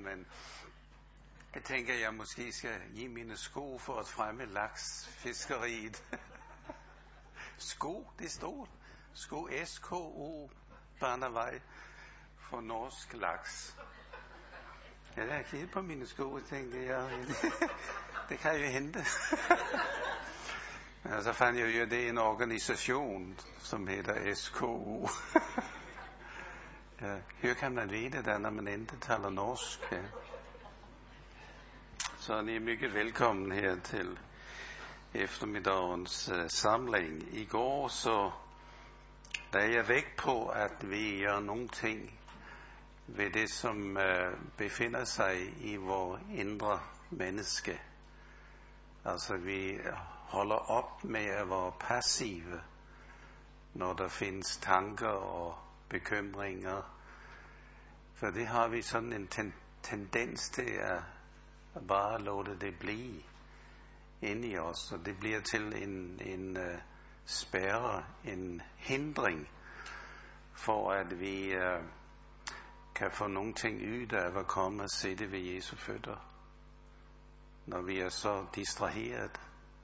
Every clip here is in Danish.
men jeg tænker, jeg måske skal give mine sko for at fremme laksfiskeriet. Sko, det står. Sko, S-K-O, Barnevej for norsk laks. Ja, jeg kiggede på mine sko og tænkte, det kan jeg hente. Og så fandt jeg jo, at det er en organisation, som hedder SKO. Ja, her kan man vide det, når man ikke taler norsk. Ja. Så ni er mycket velkommen her til eftermiddagens samling. I går så lagde jeg vægt på, at vi gør nogle ting ved det, som befinder sig i vores indre menneske. Altså vi holder op med at være passive, når der findes tanker og bekymringer. For det har vi sådan en tendens til at bare lade det blive inde i os. Og det bliver til en spærre, en hindring for at vi kan få nogle ting ud af at komme og sidde ved Jesu fødder, når vi er så distraheret.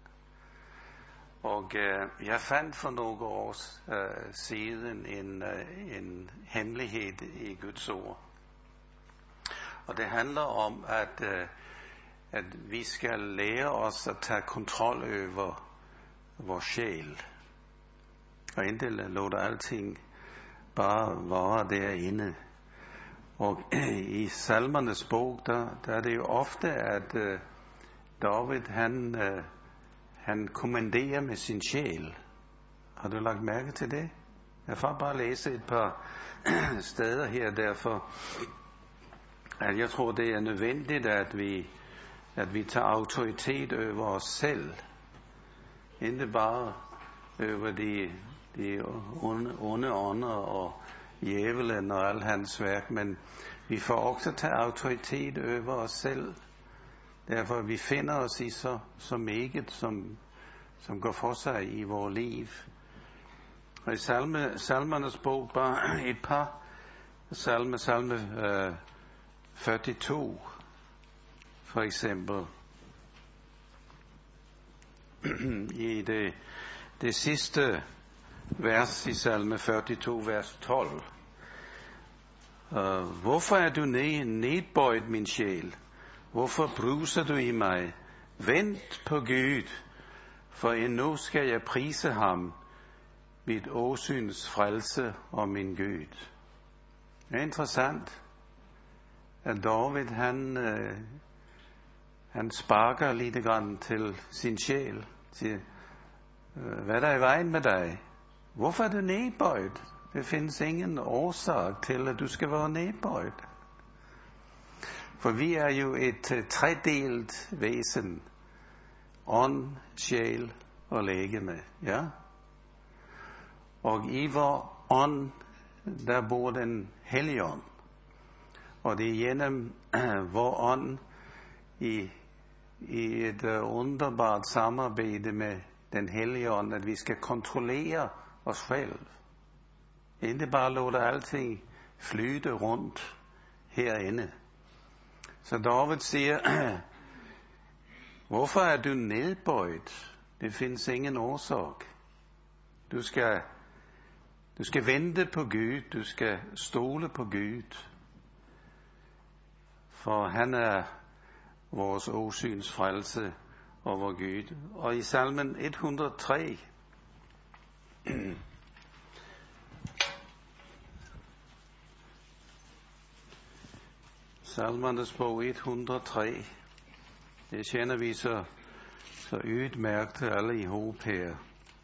Og jeg fandt for nogle år siden en hemmelighed i Guds ord. Og det handler om, at vi skal lære os at tage kontrol over vores sjæl. Og ikke lade alting bare være derinde. Og i Salmernes bog, der er det jo ofte, at David, han kommanderer med sin sjæl. Har du lagt mærke til det? Jeg får bare læse et par steder her, derfor at jeg tror, det er nødvendigt, at vi tager autoritet over os selv. Ikke bare over de onde ånder og djævelen og al hans værk, men vi får også tage autoritet over os selv. Derfor vi finder os i så meget, som går for sig i vores liv. Og i salmernes bog, bare et par salme 42, for eksempel. I det sidste vers i salme 42, vers 12. Hvorfor er du nedbøjet, min sjæl? Hvorfor bruser du i mig? Vent på Gud, for endnu skal jeg prise ham, mit åsyns frelse og min Gud. Det er interessant, at David han sparker lidt grann til sin sjæl. Siger, hvad er der i vejen med dig? Hvorfor er du nedbøjet? Det findes ingen årsag til, at du skal være nedbøjet. For vi er jo et tredelt væsen. Ånd, sjæl og legeme. Ja? Og i vor ånd, der bor den Helligånd. Og det er gennem vor ånd i et underbart samarbejde med den Helligånd, at vi skal kontrollere os selv. Ikke bare lade alting flyde rundt herinde. Så David siger, hvorfor er du nedbøjet? Det findes ingen årsag. Du skal vente på Gud, du skal stole på Gud. For han er vores åsyns frelse og vor Gud. Og i salmen 103, Salmernes bog 103, det kender vi så udmærket alle i håb her.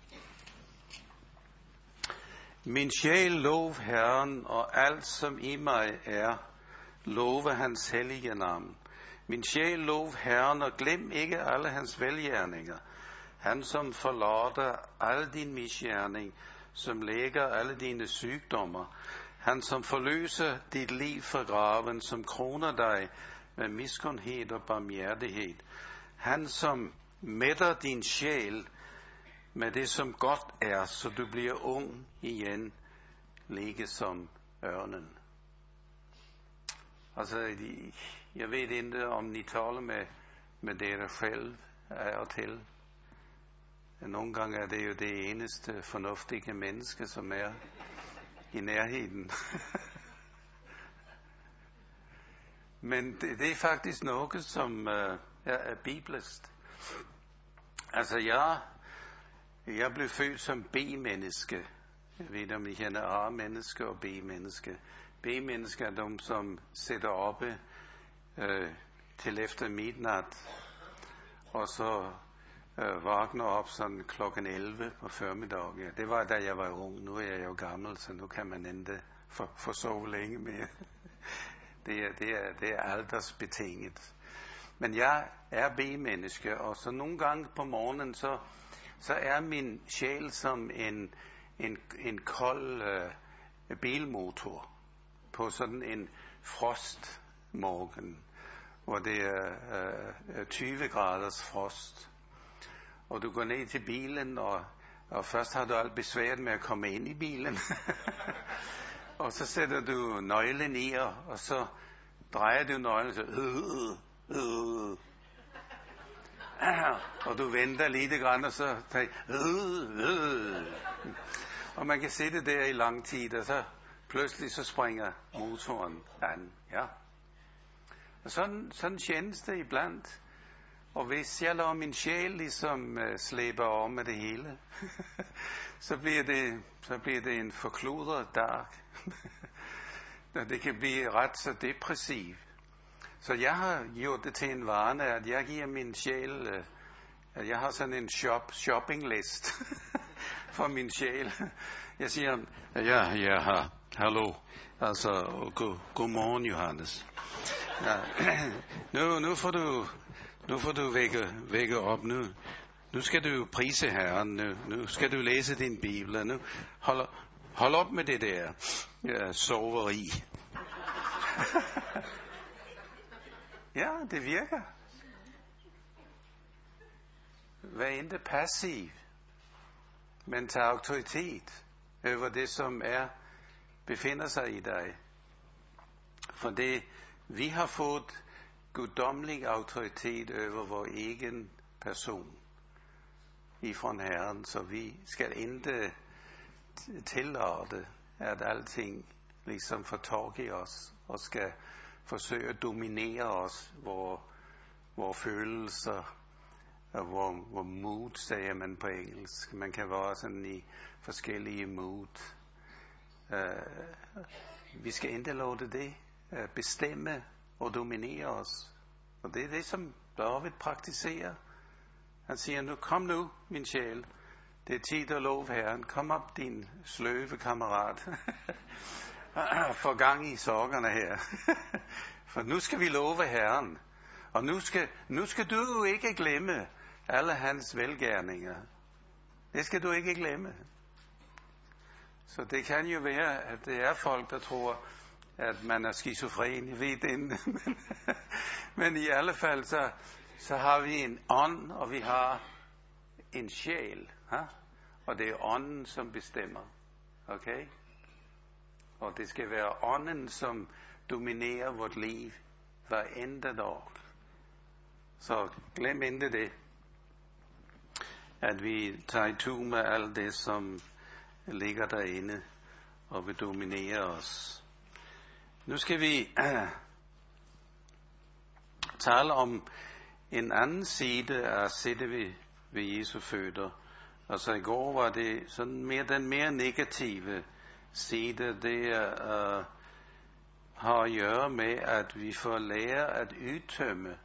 Min sjæl lov Herren, og alt som i mig er, love hans hellige navn. Min sjæl lov Herren, og glem ikke alle hans velgjerninger. Han som forlader al din misgerning, som lægger alle dine sygdommer. Han som forløser dit liv fra graven, som kroner dig med miskundhed og barmhjertighed. Han som mætter din sjæl med det som godt er, så du bliver ung igen, lige som ørnen. Altså, jeg ved ikke, om I taler med dere selv af og til. Nogle gange er det jo det eneste fornuftige menneske, som er i nærheden. Men det er faktisk noget, som er bibelsk. Altså, jeg blev født som B-menneske. Jeg ved, om I kender A-menneske og B-menneske. B-menneske er dem, som sætter oppe til efter midnat, og så vågner op sådan klokken 11 på formiddagen. Ja, det var da jeg var ung. Nu er jeg jo gammel, så nu kan man ikke få sove længe mere. Det er aldersbetinget. Men jeg er B-menneske, og så nogle gange på morgenen, så er min sjæl som en kold bilmotor på sådan en frostmorgen, hvor det er 20 graders frost. Og du går ned til bilen, og først har du alt besværet med at komme ind i bilen. Og så sætter du nøglen i, og så drejer du nøglen, så og du venter lidt grann, og så og man kan sætte der i lang tid, og så pludselig så springer motoren an. Ja. Og sådan kändes det iblandt. Og hvis jeg lader min sjæl ligesom slæber om med det hele, så bliver det en forkludret dag. Det kan blive ret så depressivt. Så jeg har gjort det til en vane, at jeg giver min sjæl, at jeg har sådan en shoppinglist for min sjæl. Jeg siger, ja, hallo, altså, godmorgen Johannes. Ja, nu får du vække op nu. Nu skal du prise Herren, nu skal du læse din Bibel. Nu hold op med det der soveri. Ja, det virker. Vær ikke passiv, men tag autoritet over det, som befinder sig i dig. For vi har fået guddommelig autoritet over vores egen person ifrån Herren, så vi skal ikke tillade, at alting ligesom får tag i os, og skal forsøge at dominere os, hvor følelser, og hvor mood, siger man på engelsk. Man kan være sådan i forskellige mood. Vi skal ikke lade det bestemme og dominere os. Og det er det, som David praktiserer. Han siger, kom nu, min sjæl. Det er tid at love Herren. Kom op, din sløve kammerat. Få gang i sokkerne her. For nu skal vi love Herren. Og nu skal du jo ikke glemme alle hans velgærninger. Det skal du ikke glemme. Så det kan jo være, at det er folk, der tror, at man er skizofren. Jeg ved det. Men i alle fald, så har vi en ånd, og vi har en sjæl. Og det er ånden, som bestemmer. Okay? Og det skal være ånden, som dominerer vort liv hver enda dag. Så glem ikke det, at vi tager itu med alt det, som ligger derinde og vil dominere os. Nu skal vi tale om en anden side af at sidde ved Jesu fødder. Altså i går var det sådan den mere negative side, det har at gøre med, at vi får lære at udtømme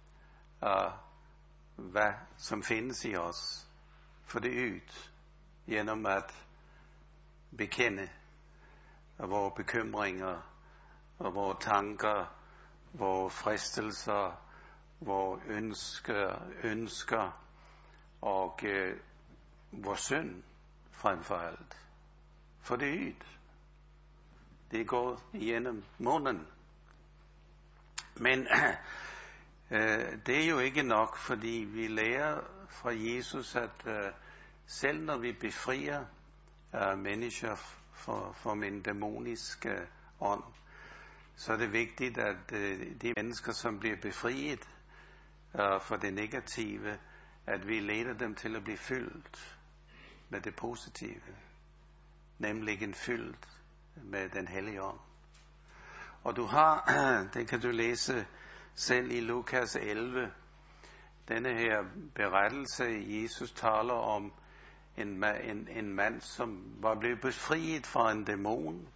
hvad som findes i os. For det ud, gennem at bekende vores bekymringer, og vores tanker, vores fristelser, vores ønsker og vores synd frem for alt. For det ud. Det går igennem munden. Men det er jo ikke nok, fordi vi lærer fra Jesus, at selv når vi befrier mennesker fra en dæmonisk ånd, så er det vigtigt, at de mennesker, som bliver befriet for det negative, at vi leder dem til at blive fyldt med det positive, nemlig en fyldt med den hellige ånd. Og du har, det kan du læse selv i Lukas 11, denne her berettelse, Jesus taler om en mand, som var blevet befriet fra en dæmon.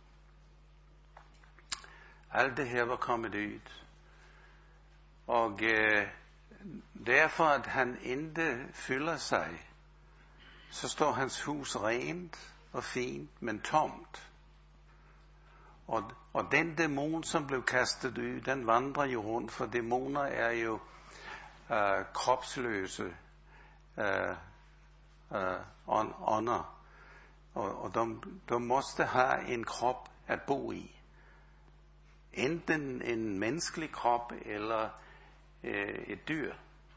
Alt det her var kommet ud. Og derfor, at han ikke fylder sig, så står hans hus rent og fint, men tomt. Og den dæmon, som blev kastet ud, den vandrer jo rundt, for dæmoner er jo kropsløse ånder. Og de måste have en krop at bo i. Enten en menneskelig krop eller et dyr.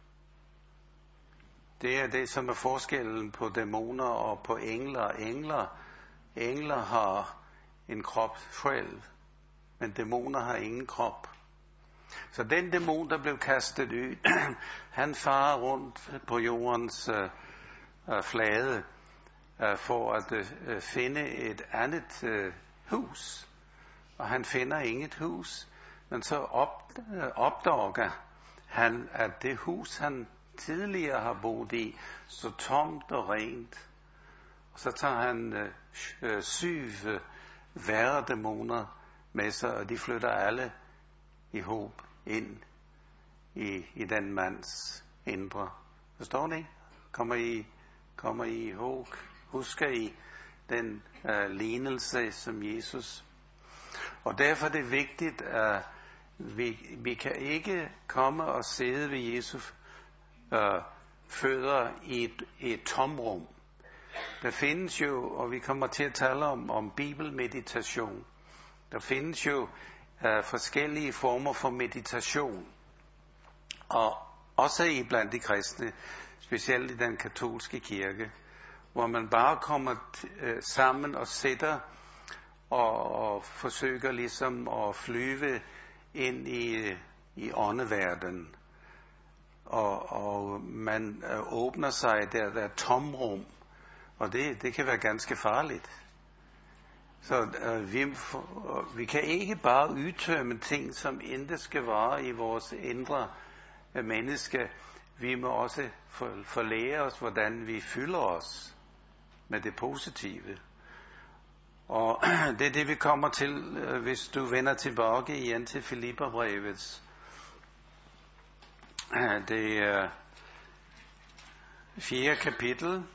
Det er det, som er forskellen på dæmoner og på engler. Engler har en krop selv, men dæmoner har ingen krop. Så den dæmon, der blev kastet ud, han farer rundt på jordens flade for at finde et andet hus. Og han finder inget hus, men så opdager han, at det hus, han tidligere har boet i, så tomt og rent. Og så tager han 7 værre dæmoner med sig, og de flytter alle i håb ind i den mands indre. Forstår ni? Kommer I ihåg? Husker I den lignelse som Jesus? Og derfor er det vigtigt, at vi kan ikke komme og sidde ved Jesu fødder i et tomrum. Der findes jo, og vi kommer til at tale om bibelmeditation. Der findes jo forskellige former for meditation. Og også i blandt de kristne, specielt i den katolske kirke, hvor man bare kommer sammen og sidder og forsøger ligesom at flyve ind i åndeverdenen. Og man åbner sig der tomrum, og det kan være ganske farligt. Så vi kan ikke bare udtømme ting, som ikke skal være i vores indre menneske. Vi må også forlære os, hvordan vi fylder os med det positive. Og det er det, vi kommer til, hvis du vender tilbage igen til Filipperbrevets. Det er 4. kapitel.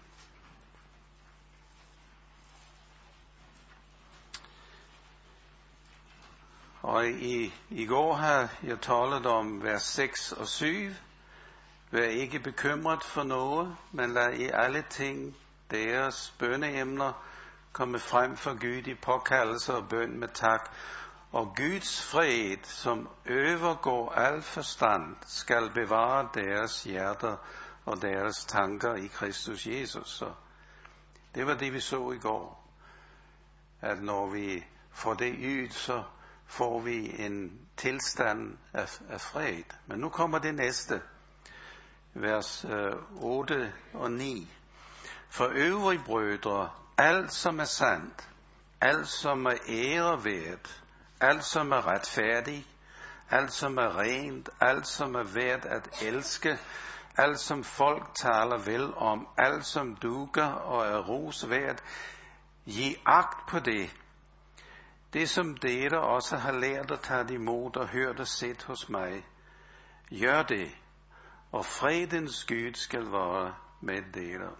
Og i går har jeg talt om vers 6 og 7. Vær ikke bekymret for noget, men lad i alle ting deres bønneemner komme frem for Gud i påkaldelse og bøn med tak. Og Guds fred, som overgår al forstand, skal bevare deres hjerter og deres tanker i Kristus Jesus. Så det var det, vi så i går. At når vi får det ud, så får vi en tilstand af fred. Men nu kommer det næste. Vers 8 og 9. For øvrige brødre, alt som er sandt, alt som er æreværd, alt som er retfærdigt, alt som er rent, alt som er værd at elske, alt som folk taler vel om, alt som duger og er rosværd, giv agt på det. Det som dere også har lært at tage imod og hørt og set hos mig, gør det, og fredens Gud skal være med dere.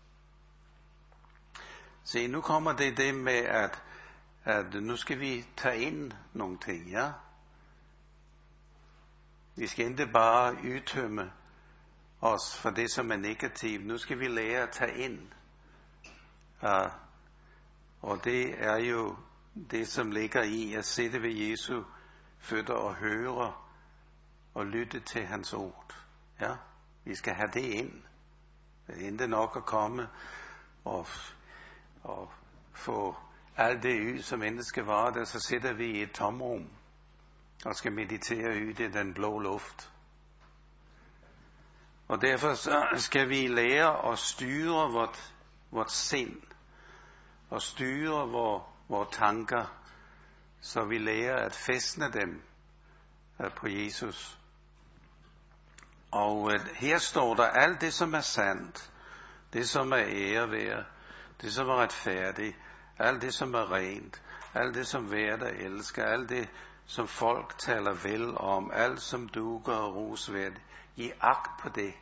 Se, nu kommer det med, at nu skal vi tage ind nogle ting, ja? Vi skal ikke bare udtømme os for det, som er negativt. Nu skal vi lære at tage ind. Og det er jo det, som ligger i at sidde ved Jesu fødder og høre og lytte til hans ord. Ja, vi skal have det ind. Det er ikke nok at komme og få alt det ud, som endelig skal være der, så sidder vi i et tomrum. og skal meditere ud i den blå luft. Og derfor så skal vi lære at styre vort sind, og styre vores tanker, så vi lærer at fæstne dem på Jesus. Og her står der alt det, som er sandt, det som er ære værd, det som er retfærdigt, alt det som er rent, alt det som værd at elske, alt det som folk taler vel om, alt som duer og rosværdigt. Giv agt på det.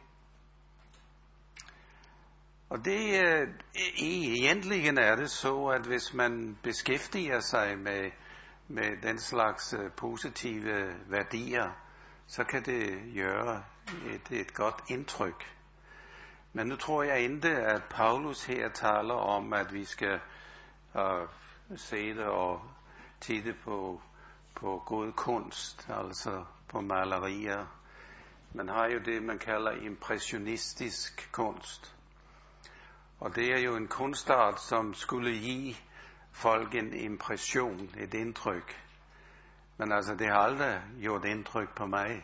Og det egentlig er det så, at hvis man beskæftiger sig med den slags positive værdier, så kan det gøre et godt indtryk. Men nu tror jeg ikke, at Paulus her taler om, at vi skal se det og titte på god kunst, altså på malerier. Man har jo det, man kalder impressionistisk kunst. Og det er jo en kunstart, som skulle give folk en impression, et indtryk. Men altså, det har aldrig gjort indtryk på mig.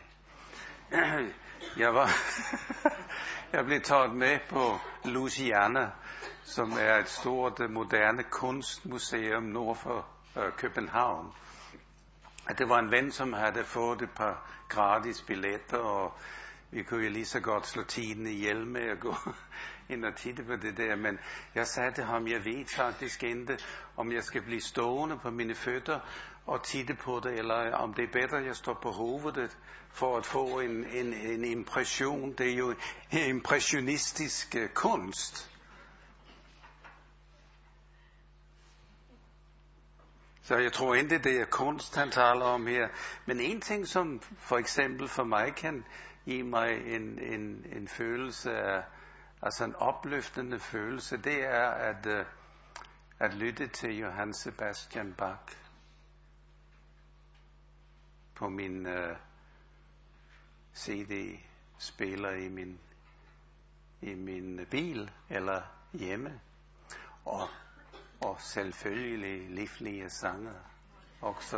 Jeg blev taget med på Louisiana, som er et stort moderne kunstmuseum nord for København. Det var en ven, som havde fået et par gratis billetter, og vi kunne jo lige så godt slå tiden ihjel med at gå ind og titte på det der. Men jeg sagde til ham, jeg ved faktisk ikke, om jeg skal blive stående på mine fødder og titte på det, eller om det er bedre, at jeg står på hovedet for at få en impression. Det er jo impressionistisk kunst. Så jeg tror ikke, det er kunst, han taler om her. Men en ting, som for eksempel for mig kan give mig en følelse af, altså en opløftende følelse, det er at lytte til Johann Sebastian Bach på min CD-spiller i min bil eller hjemme. Og selvfølgelig livlige sanger også.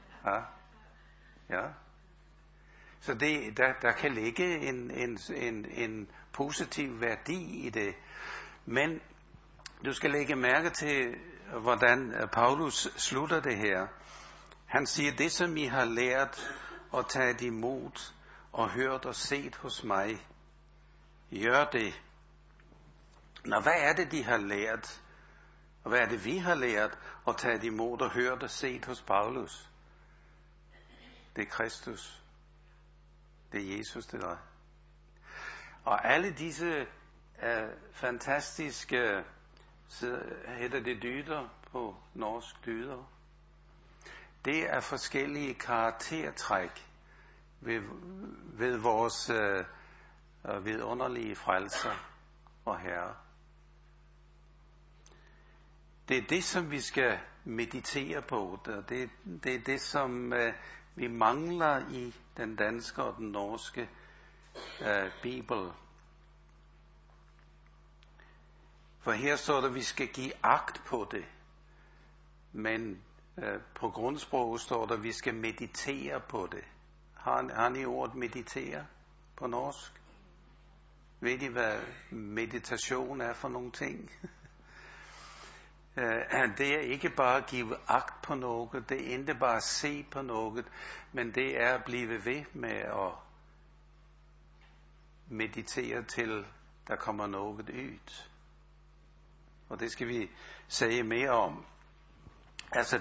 Ja. Så der kan ligge en positiv værdi i det. Men du skal lægge mærke til, hvordan Paulus slutter det her. Han siger, det som I har lært og taget imod og hørt og set hos mig, gør det. Nå, hvad er det, de har lært? Og hvad er det, vi har lært og taget imod og hørt og set hos Paulus? Det er Kristus. Det er Jesus, det der. Og alle disse fantastiske, hedder det dyder på norsk dyder, det er forskellige karaktertræk ved vores vidunderlige frelser og herre. Det er det, som vi skal meditere på. Det er det, som vi mangler i den danske og den norske bibel. For her står der, at vi skal give agt på det. Men på grundsprog står der, at vi skal meditere på det. Har I ordet meditere på norsk? Ved I, hvad meditation er for nogle ting? Det er ikke bare at give agt på noget, det er ikke bare at se på noget, men det er at blive ved med at meditere til der kommer noget ud. Og det skal vi sige mere om. Altså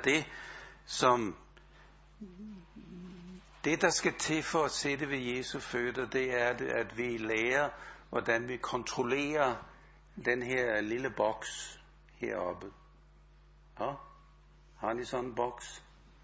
det der skal til for at sætte ved Jesu fødder, det er, at vi lærer, hvordan vi kontrollerer den her lille boks heroppe. Ja? Har I sådan en boks?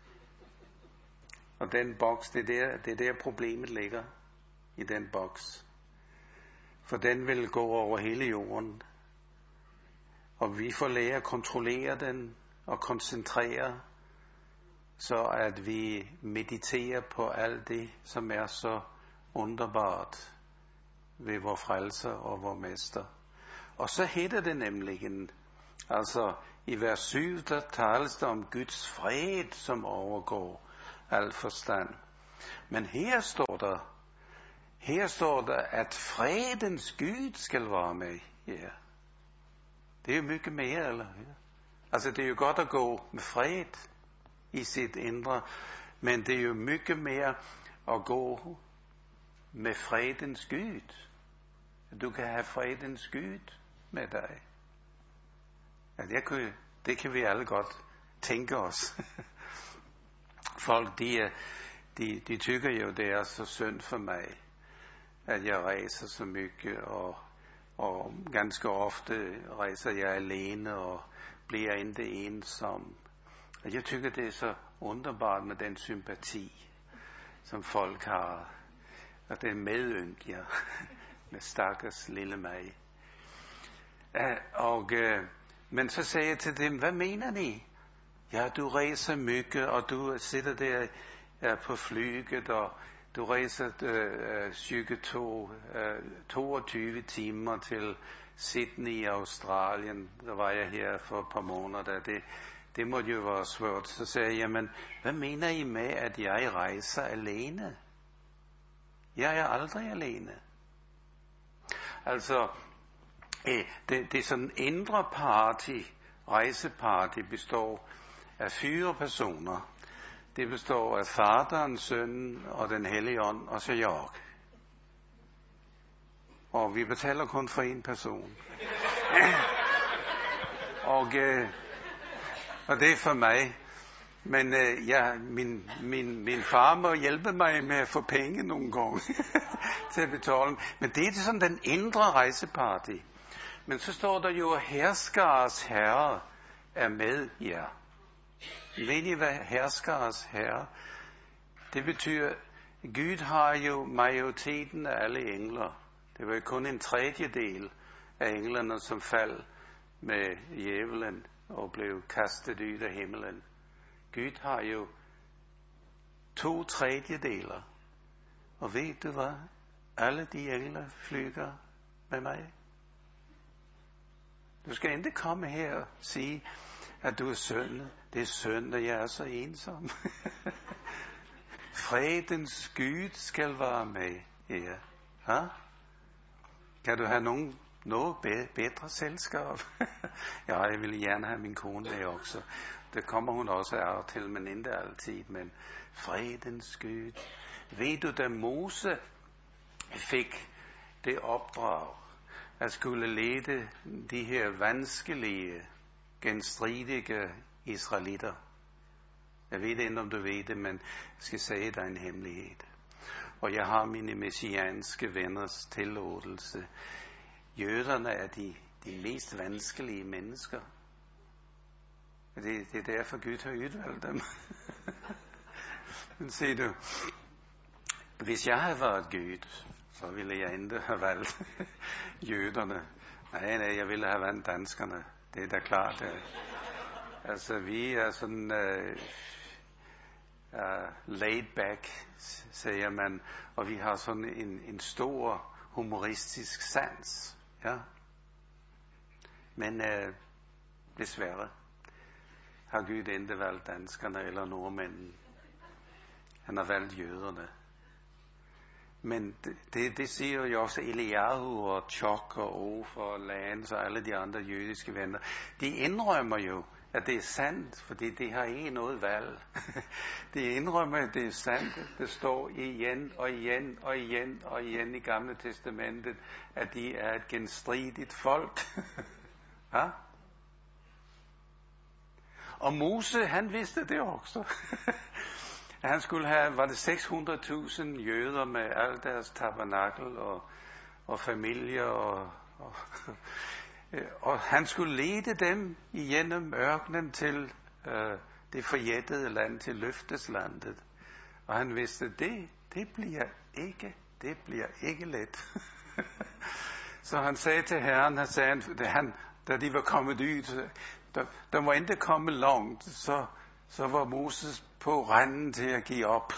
Og den boks, det er der problemet ligger. I den boks. For den vil gå over hele jorden. Og vi får lære at kontrollere den og koncentrere, så at vi mediterer på alt det, som er så underbart ved vor frelser og vor mester. Og så hedder det nemlig, altså i vers 7, der tales der om Guds fred, som overgår al forstand. Men her står der, at fredens Gud skal være med jer. Det er jo mycket mere, eller? Altså, det er jo godt at gå med fred i sit indre, men det er jo mycket mere at gå med fredens Gud. Du kan have fredens Gud med dig. Ja, det kan vi alle godt tænke os. Folk, de tykker jo, det er så synd for mig, at jeg rejser så mycket, og ganske ofte rejser jeg alene og bliver ikke ensom. Og jeg tykker, det er så underbart med den sympati, som folk har, og det medynker med stakkels lille mig. Men så sagde jeg til dem, hvad mener ni? Ja, du rejser mycket, og du sidder der på flyget, og du rejser 22 timer til Sydney i Australien. Der var jeg her for et par måneder. Det måtte jo være svært. Så sagde jeg, jamen, hvad mener I med, at jeg rejser alene? Jeg er aldrig alene. Altså, det er sådan en indre rejseparty består af 4 personer. Det består af Faderen, Sønnen og den Hellige Ånd, og så jeg. Og vi betaler kun for 1 person. og det er for mig. Men min far må hjælpe mig med at få penge nogle gange til at betale. Men det er sådan den indre rejseparty. Men så står der jo, at herskares herre er med jer. Ved I, hvad herskares herre? Det betyder, Gud har jo majoriteten af alle engler. Det var jo kun en tredjedel af englerne, som faldt med djævelen og blev kastet ud af himlen. Gud har jo 2/3. Og ved du hvad? Alle de engler flyger med mig. Du skal ikke komme her og sige, at du er synd. Det er synd, at jeg er så ensom. Fredens Gud skal være med her. Ha? Kan du have noget bedre selskab? Ja, jeg vil gerne have min kone med også. Det kommer hun også af til, men ikke altid. Men fredens Gud. Ved du, da Mose fik det opdrag, at skulle lede de her vanskelige, genstridige israelitter. Jeg ved ikke, om du ved det, men jeg skal sige dig en hemmelighed. Og jeg har mine messianske venners tilladelse. Jøderne er de mest vanskelige mennesker. Det er derfor Gud har udvalgt dem. Men se du, hvis jeg havde været Gud, så ville jeg ikke have valgt jøderne. Nej, jeg ville have valgt danskerne. Det er da klart. Altså, vi er sådan laid back, siger man, og vi har sådan en stor humoristisk sans. Ja. Men desværre har Gud ikke valgt danskerne eller nordmændene. Han har valgt jøderne. Men det siger jo også Eliyahu og Chok og Ofer og Lance og alle de andre jødiske venner. De indrømmer jo, at det er sandt, fordi de har ikke noget valg. De indrømmer, at det er sandt. Det står igen og igen og igen og igen i Gamle Testamentet, at de er et genstridigt folk. Ja? Og Mose, han vidste det også. Han skulle have, var det 600.000 jøder med al deres tabernakel og familier, og han skulle lede dem igennem ørkenen til det forjættede land, til løfteslandet. Og han vidste, det bliver ikke let. Så han sagde til Herren, da de var kommet ud, der må ikke komme langt, så var Moses på randen til at give op.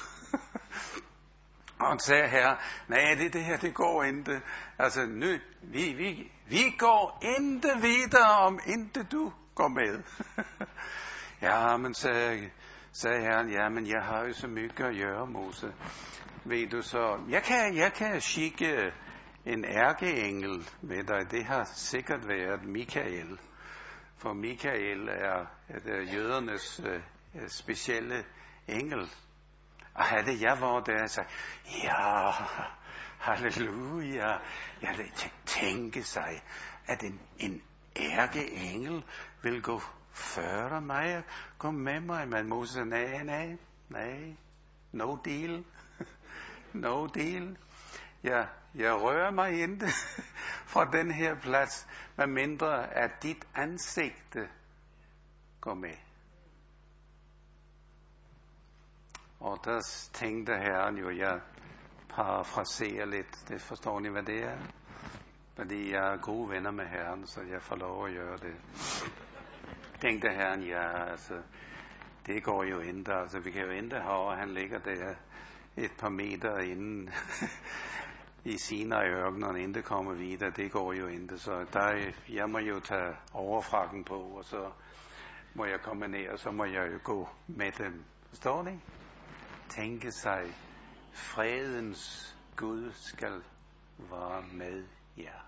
Og han sagde, Herre, nej, det her, det går ikke. Altså, nu, vi går ikke videre, om ikke du går med. Ja, men sagde sagde Herren, ja, men jeg har jo så mye at gøre, Mose. Ved du så, jeg kan skikke en ærkeengel med dig. Det har sikkert været Mikael. For Mikael er jødernes specielle engel. Og havde jeg været der og sagt, ja, halleluja. Jeg ville tænke sig, at en ærkeengel vil gå før mig, gå med mig. Men Moses sagde, nej, no deal. No deal. Jeg rører mig ikke fra den her plads, medmindre at dit ansigte går med. Og der tænkte Herren jo, jeg parafraserer lidt, det forstår ni hvad det er? Fordi jeg er gode venner med Herren, så jeg får lov at gøre det. Tænkte Herren, ja, altså, det går jo ikke, altså vi kan jo ikke have, og han ligger der et par meter inden i Sinai-ørkenen, og inden det kommer videre, det går jo ikke. Så jeg må jo tage overfrakken på, og så må jeg komme ned, og så må jeg jo gå med dem. Forstår ni? Tænke sig, fredens Gud skal være med jer.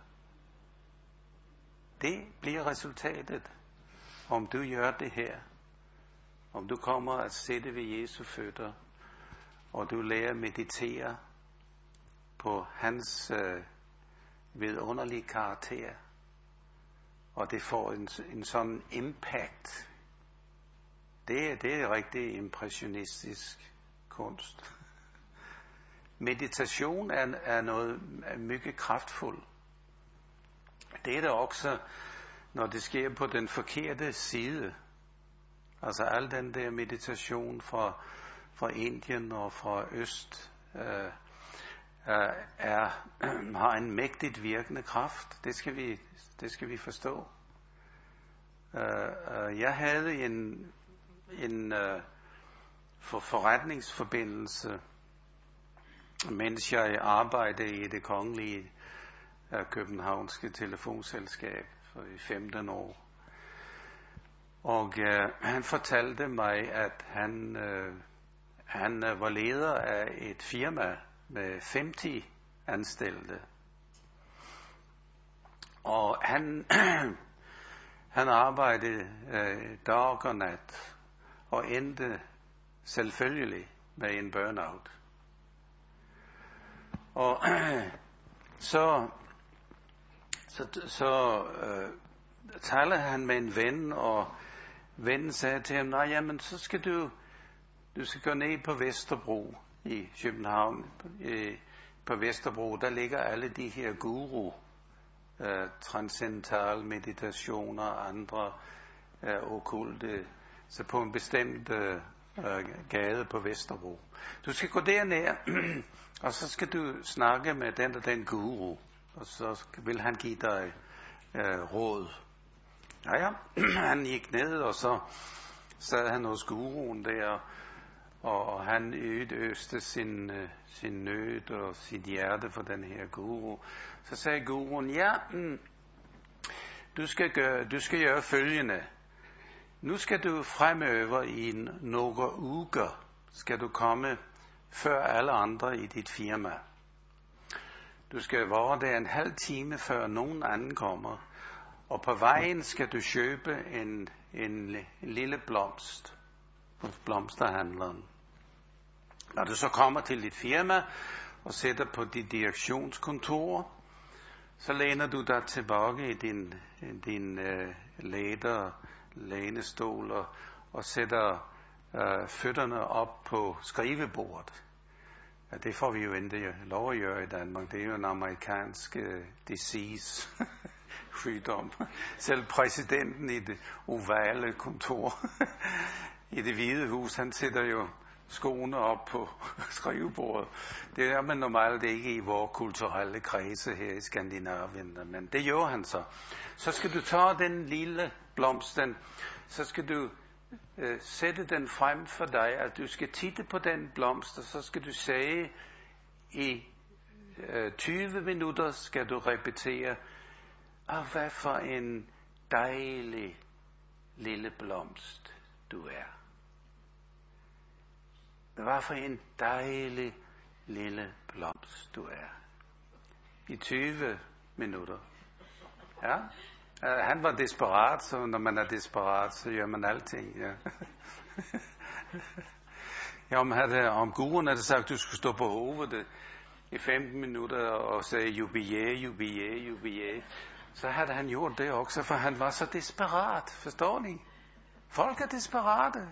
Det bliver resultatet, om du gør det her. Om du kommer at sætte ved Jesu fødder, og du lærer at meditere på hans vidunderlige karakter, og det får en sådan impact. Det er rigtig impressionistisk kunst. Meditation er noget mycket kraftfuldt. Det er det også, når det sker på den forkerte side. Altså al den der meditation fra Indien og fra Øst har en mægtigt virkende kraft. Det skal vi forstå. Jeg havde en forretningsforbindelse, mens jeg arbejdede i det kongelige københavnske telefonselskab for 15 år. Og han fortalte mig, at han var leder af et firma med 50 ansatte. Og han arbejdede dag og nat, og endte selvfølgelig med en burnout. Og så talte han med en ven, og vennen sagde til ham, nej, jamen, så skal du skal gå ned på Vesterbro i København. På Vesterbro, der ligger alle de her guru, transcendental meditationer og andre okkulte, så på en bestemt gade på Vesterbro. Du skal gå derned, og så skal du snakke med den og den guru, og så vil han give dig råd. Ja, han gik ned, og så sad han hos guruen der, og han øste sin nød og sit hjerte for den her guru. Så sagde guruen, ja, du skal gøre følgende. Nu skal du fremover i nogle uger, skal du komme før alle andre i dit firma. Du skal være der en halv time før nogen anden kommer, og på vejen skal du købe en lille blomst hos blomsterhandleren. Når du så kommer til dit firma og sætter på dit direktionskontor, så læner du dig tilbage i din lænestol og sætter fødderne op på skrivebordet. Ja, det får vi jo ikke lov at gøre i Danmark. Det er jo en amerikansk disease, sygdom. Selv præsidenten i det ovale kontor i det hvide hus, han sætter jo skoene op på skrivebordet. Det er man normalt ikke i vores kulturelle kredse her i Skandinavien, men det gjorde han så. Så skal du tage den lille blomsten, så skal du sætte den frem for dig, at du skal titte på den blomst, og så skal du sige, i 20 minutter skal du repetere, hvad for en dejlig lille blomst du er. Hvad for en dejlig lille blomst du er. I 20 minutter. Ja? Han var desperat, så når man er desperat, så gør man alting. Ja. Om Guden havde sagt, du skulle stå på hovedet i 15 minutter og sagde jubilæe, jubilæe, jubilæe, så havde han gjort det også, for han var så desperat. Forstår ni? Folk er desperate.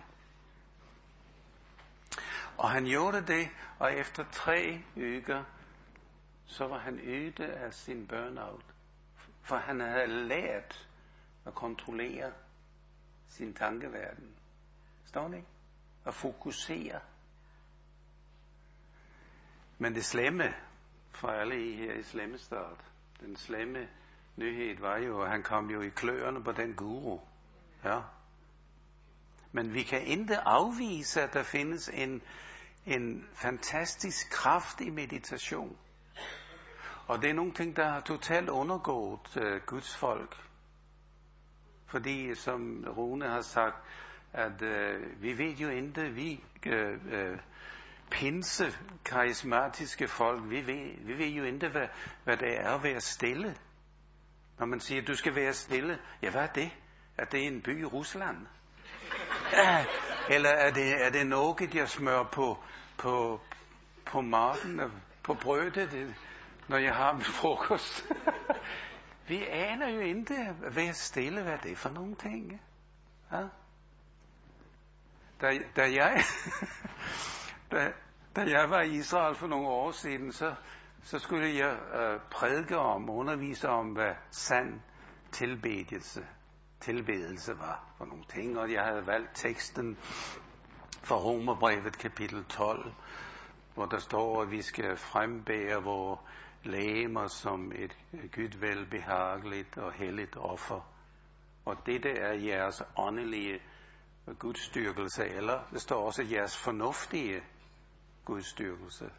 Og han gjorde det, og efter 3 uger, så var han ude af sin burnout. For han havde lært at kontrollere sin tankeverden. Forstår ni? At fokusere. Men det slemme, for alle I her i Slemmestad, den slemme nyhed var jo, at han kom jo i kløerne på den guru. Ja. Men vi kan ikke afvise, at der findes en fantastisk kraft i meditation. Og det er nogle ting, der har totalt undergået Guds folk. Fordi, som Rune har sagt, at vi ved jo ikke, vi pinse, karismatiske folk, vi ved jo ikke, hvad det er at være stille. Når man siger, at du skal være stille, ja, hvad er det? Er det en by i Rusland? Eller er det noget, jeg smører på maten, på brødet, når jeg har min frokost? Vi aner jo ikke at være stille, hvad er det for nogle ting? Ja? Da jeg var i Israel for nogle år siden, så skulle jeg prædike om, undervise om, hvad sand tilbedelse var for nogle ting, og jeg havde valgt teksten fra Romerbrevet kapitel 12, hvor der står, at vi skal frembære vores legemer som et Gud velbehageligt og helligt offer. Og dette er jeres åndelige gudstyrkelse, eller det står også jeres fornuftige gudstyrkelse.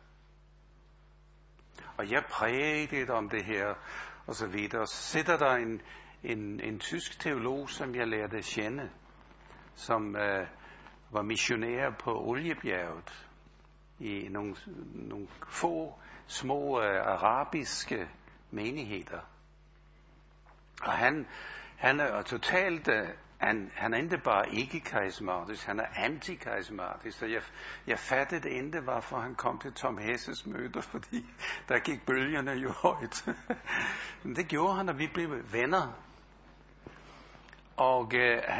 Og jeg prædikede om det her, og så videre. Så sidder der en tysk teolog, som jeg lærte at kende, som var missionær på Oliebjerget i nogle få små arabiske menigheder. Og han er totalt, han er ikke bare ikke karismatisk, han er antikarismatisk. Så jeg fattede ikke, hvorfor han kom til Tom Hesses møder, fordi der gik bølgerne jo højt. Men det gjorde han, og vi blev venner. Og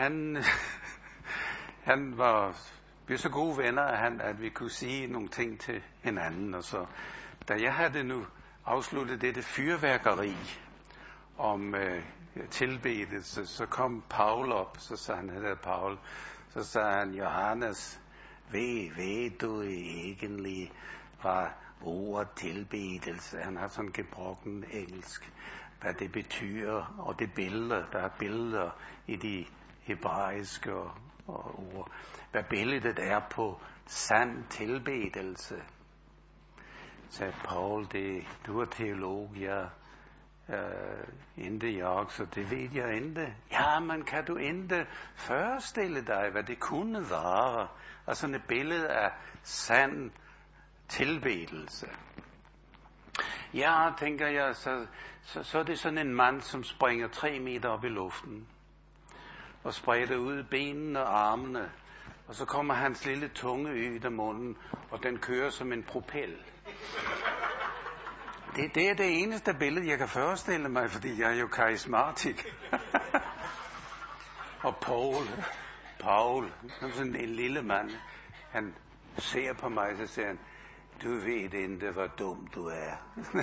han var så gode venner, at vi kunne sige nogle ting til hinanden. Og så, da jeg havde nu afsluttet dette fyrværkeri om tilbedelse, så kom Paul op, så sagde han, Johannes, ved du egentlig, hvad ordet tilbedelse, han har sådan gebrokken engelsk, hvad det betyder, og det billeder, der er billeder i de hebraiske og ord, hvad billedet er på sand tilbedelse. Sagde Paul, du er teolog, ikke jeg, så det ved jeg ikke. Ja, men kan du ikke forestille dig, hvad det kunne være? Altså et billede af sand tilbedelse. Ja, tænker jeg, så er det sådan en mand, som springer 3 meter op i luften, og spreder ud benene og armene, og så kommer hans lille tunge ud af munden, og den kører som en propel. Det er det eneste billede, jeg kan forestille mig, fordi jeg er jo karismatik. Og Paul, sådan en lille mand, han ser på mig, så siger han, du ved ikke, hvor dum du er.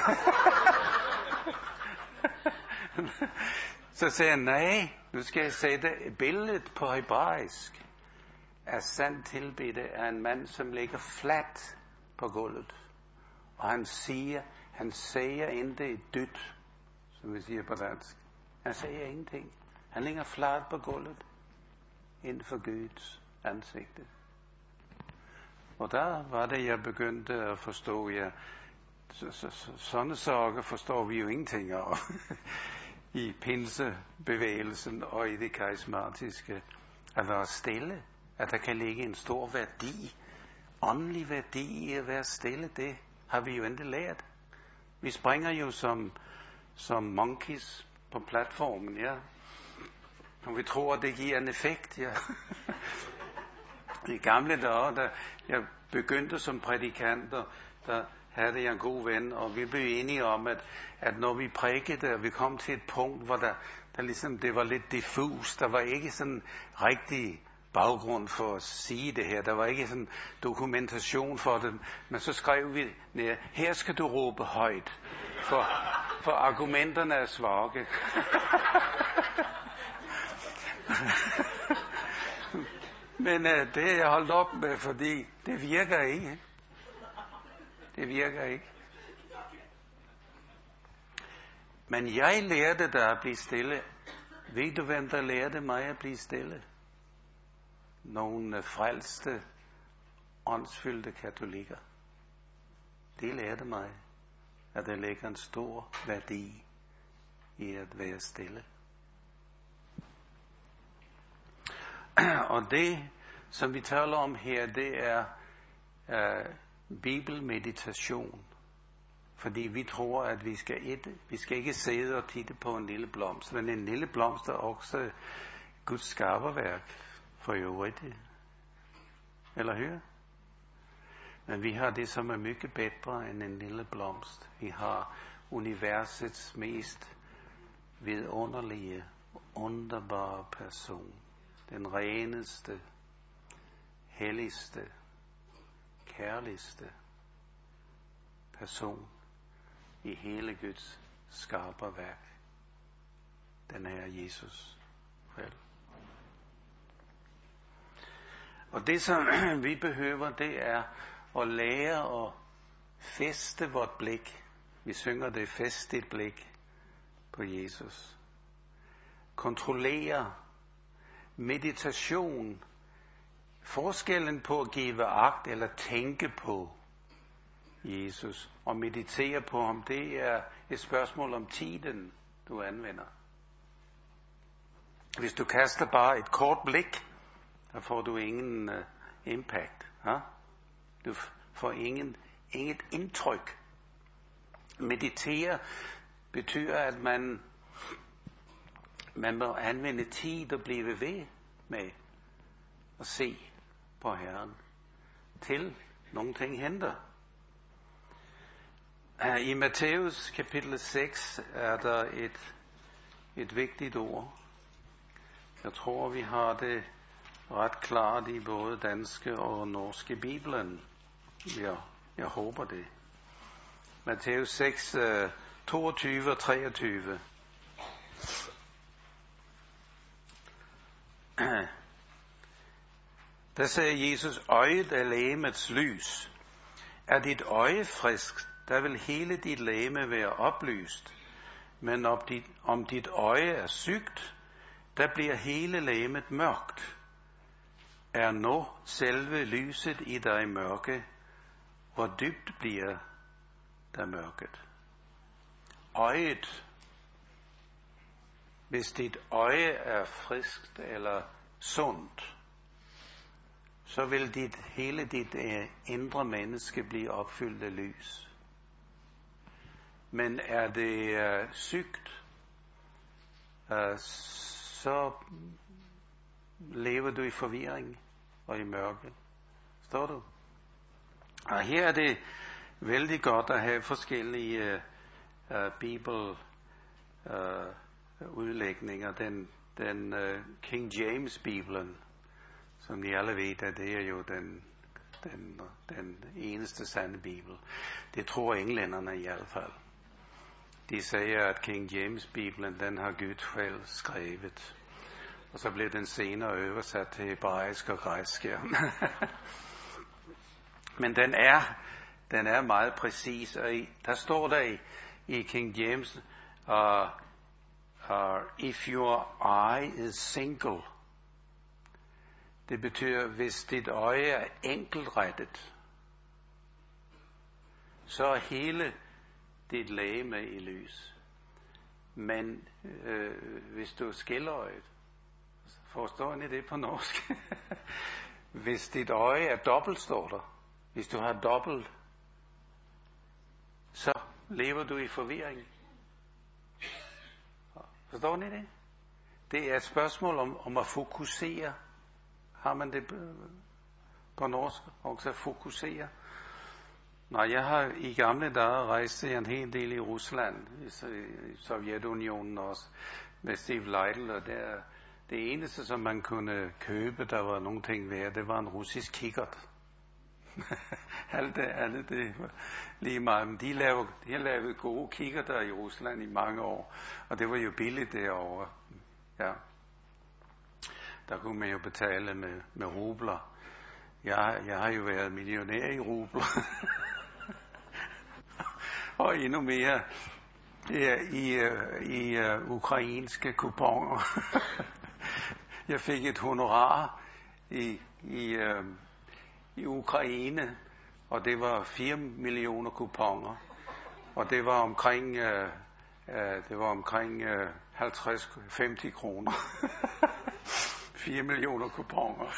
Så siger han, nej, nu skal jeg sætte billedet på hebraisk. At sand tilbede er en mand, som ligger fladt på gulvet. Og han siger ikke et dyt, som vi siger på dansk. Han siger ingenting. Han ligger fladt på gulvet, inden for Guds ansigte. Og der var det, jeg begyndte at forstå, sådanne sager forstår vi jo ingenting af. I pinsebevægelsen og i det karismatiske. At være stille. At der kan ligge en stor værdi åndelig værdi i at være stille, det har vi jo ikke lært. Vi springer jo som monkeys på platformen, ja. Og vi tror, at det giver en effekt, ja. I gamle dage, da jeg begyndte som prædikant, der havde jeg en god ven, og vi blev enige om, at når vi prædikede, og vi kom til et punkt, hvor der ligesom, det var lidt diffus, der var ikke sådan rigtig baggrund for at sige det her, der var ikke sådan dokumentation for det, men så skrev vi ned, her skal du råbe højt, for argumenterne er svage. Men det har jeg holdt op med, fordi det virker ikke. Det virker ikke. Men jeg lærte dig at blive stille. Ved du, hvem der lærte mig at blive stille? Nogle frelste, åndsfyldte katolikker. De lærte mig, at der ligger en stor værdi i at være stille. Og det, som vi taler om her, det er bibelmeditation. Fordi vi tror, at vi skal ikke sidde og titte på en lille blomst, men en lille blomst er også Guds skaberværk for øvrigt. Eller hør? Men vi har det, som er mycket bedre end en lille blomst. Vi har universets mest vidunderlige, underbare person. Den reneste, helligste, kærligste person i hele Guds skaberværk. Den er Jesus selv. Og det, som vi behøver, det er at lære at fæste vort blik. Vi synger det, fæst dit blik på Jesus. Kontrollere. Meditation. Forskellen på at give agt eller tænke på Jesus og meditere på ham, det er et spørgsmål om tiden, du anvender. Hvis du kaster bare et kort blik, så får du ingen impact. Ja? Du får inget indtryk. Meditere betyder, at man må anvende tid og blive ved med at se på Herren, til nogle ting henter. I Matthæus kapitel 6 er der et vigtigt ord. Jeg tror, vi har det ret klart i både danske og norske Bibelen. Ja, jeg håber det. Matthæus 6, 22 og 23. Der sagde Jesus, øjet er legemets lys. Er dit øje frisk, der vil hele dit legeme være oplyst. Men om dit øje er sygt, der bliver hele legemet mørkt. Er nu selve lyset i dig mørke, hvor dybt bliver der mørket? Øjet. Hvis dit øje er friskt eller sundt, så vil hele dit indre menneske blive opfyldt af lys. Men er det sygt, så lever du i forvirring og i mørke. Står du? Og her er det vældig godt at have forskellige bibeludlægninger. Den King James Bibelen, som I alle ved, at det er jo den eneste sande bibel. Det tror englænderne i alle fald. De siger, at King James Bibelen, den har Gud selv skrevet. Og så blev den senere oversat til hebraisk og græsk. Ja. Men den er meget præcis, og der står der i King James, if your eye is single. Det betyder, hvis dit øje er enkeltrettet, så er hele dit legeme i lys. Men hvis du er skæløjet, forstår I det på norsk? Hvis dit øje er dobbelt, står der, Hvis du har dobbelt, så lever du i forvirring. Forstår ni det? Det er et spørgsmål om at fokusere. Har man det på norsk også at fokusere? Nej, jeg har i gamle dage rejst en hel del i Rusland, i Sovjetunionen også, med Steve Lytle, og det eneste, som man kunne købe, der var nogle ting værd, det var en russisk kikkert. Alt det var lige meget. Men de har lavet gode kikkerter i Rusland i mange år, og det var jo billigt derovre. Ja. Der kunne man jo betale med rubler. Jeg har jo været millionær i rubler. Og endnu mere i ukrainske kuponer. Jeg fik et honorar i Ukraine, og det var 4 millioner kuponer. Og det var omkring 50-50 kroner. 4 millioner kuponer.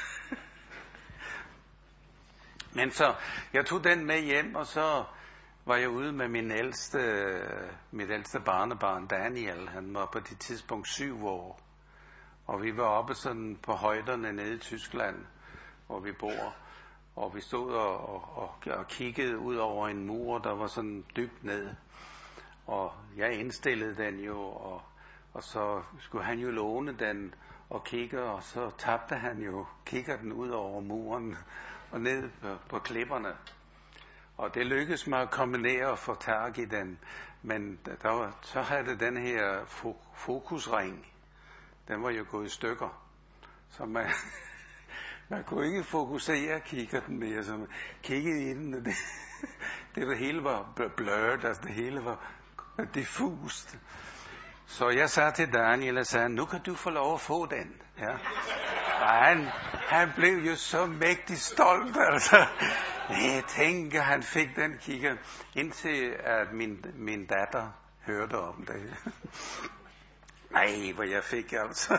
Men så, jeg tog den med hjem, og så var jeg ude med mit ældste barnebarn Daniel. Han var på det tidspunkt 7 år. Og vi var oppe sådan på højderne nede i Tyskland, hvor vi bor. Og vi stod og kiggede ud over en mur, der var sådan dybt ned. Og jeg indstillede den jo, og så skulle han jo låne den og kigge, og så tabte han jo kikkerten ud over muren og ned på klipperne. Og det lykkedes mig at komme ned og få tag i den. Men så havde det den her fokusring. Den var jo gået i stykker. Så man kunne ikke fokusere kikkerten mere. Så man kiggede i den, og det hele var blurred, altså det hele var diffust. Så jeg sagde til Daniel og sagde, nu kan du få lov at få den. Ja. Og han blev jo så mægtig stolt, altså. Jeg tænker, han fik den kigger, indtil at min datter hørte om det. Nej, hvor jeg fik altså.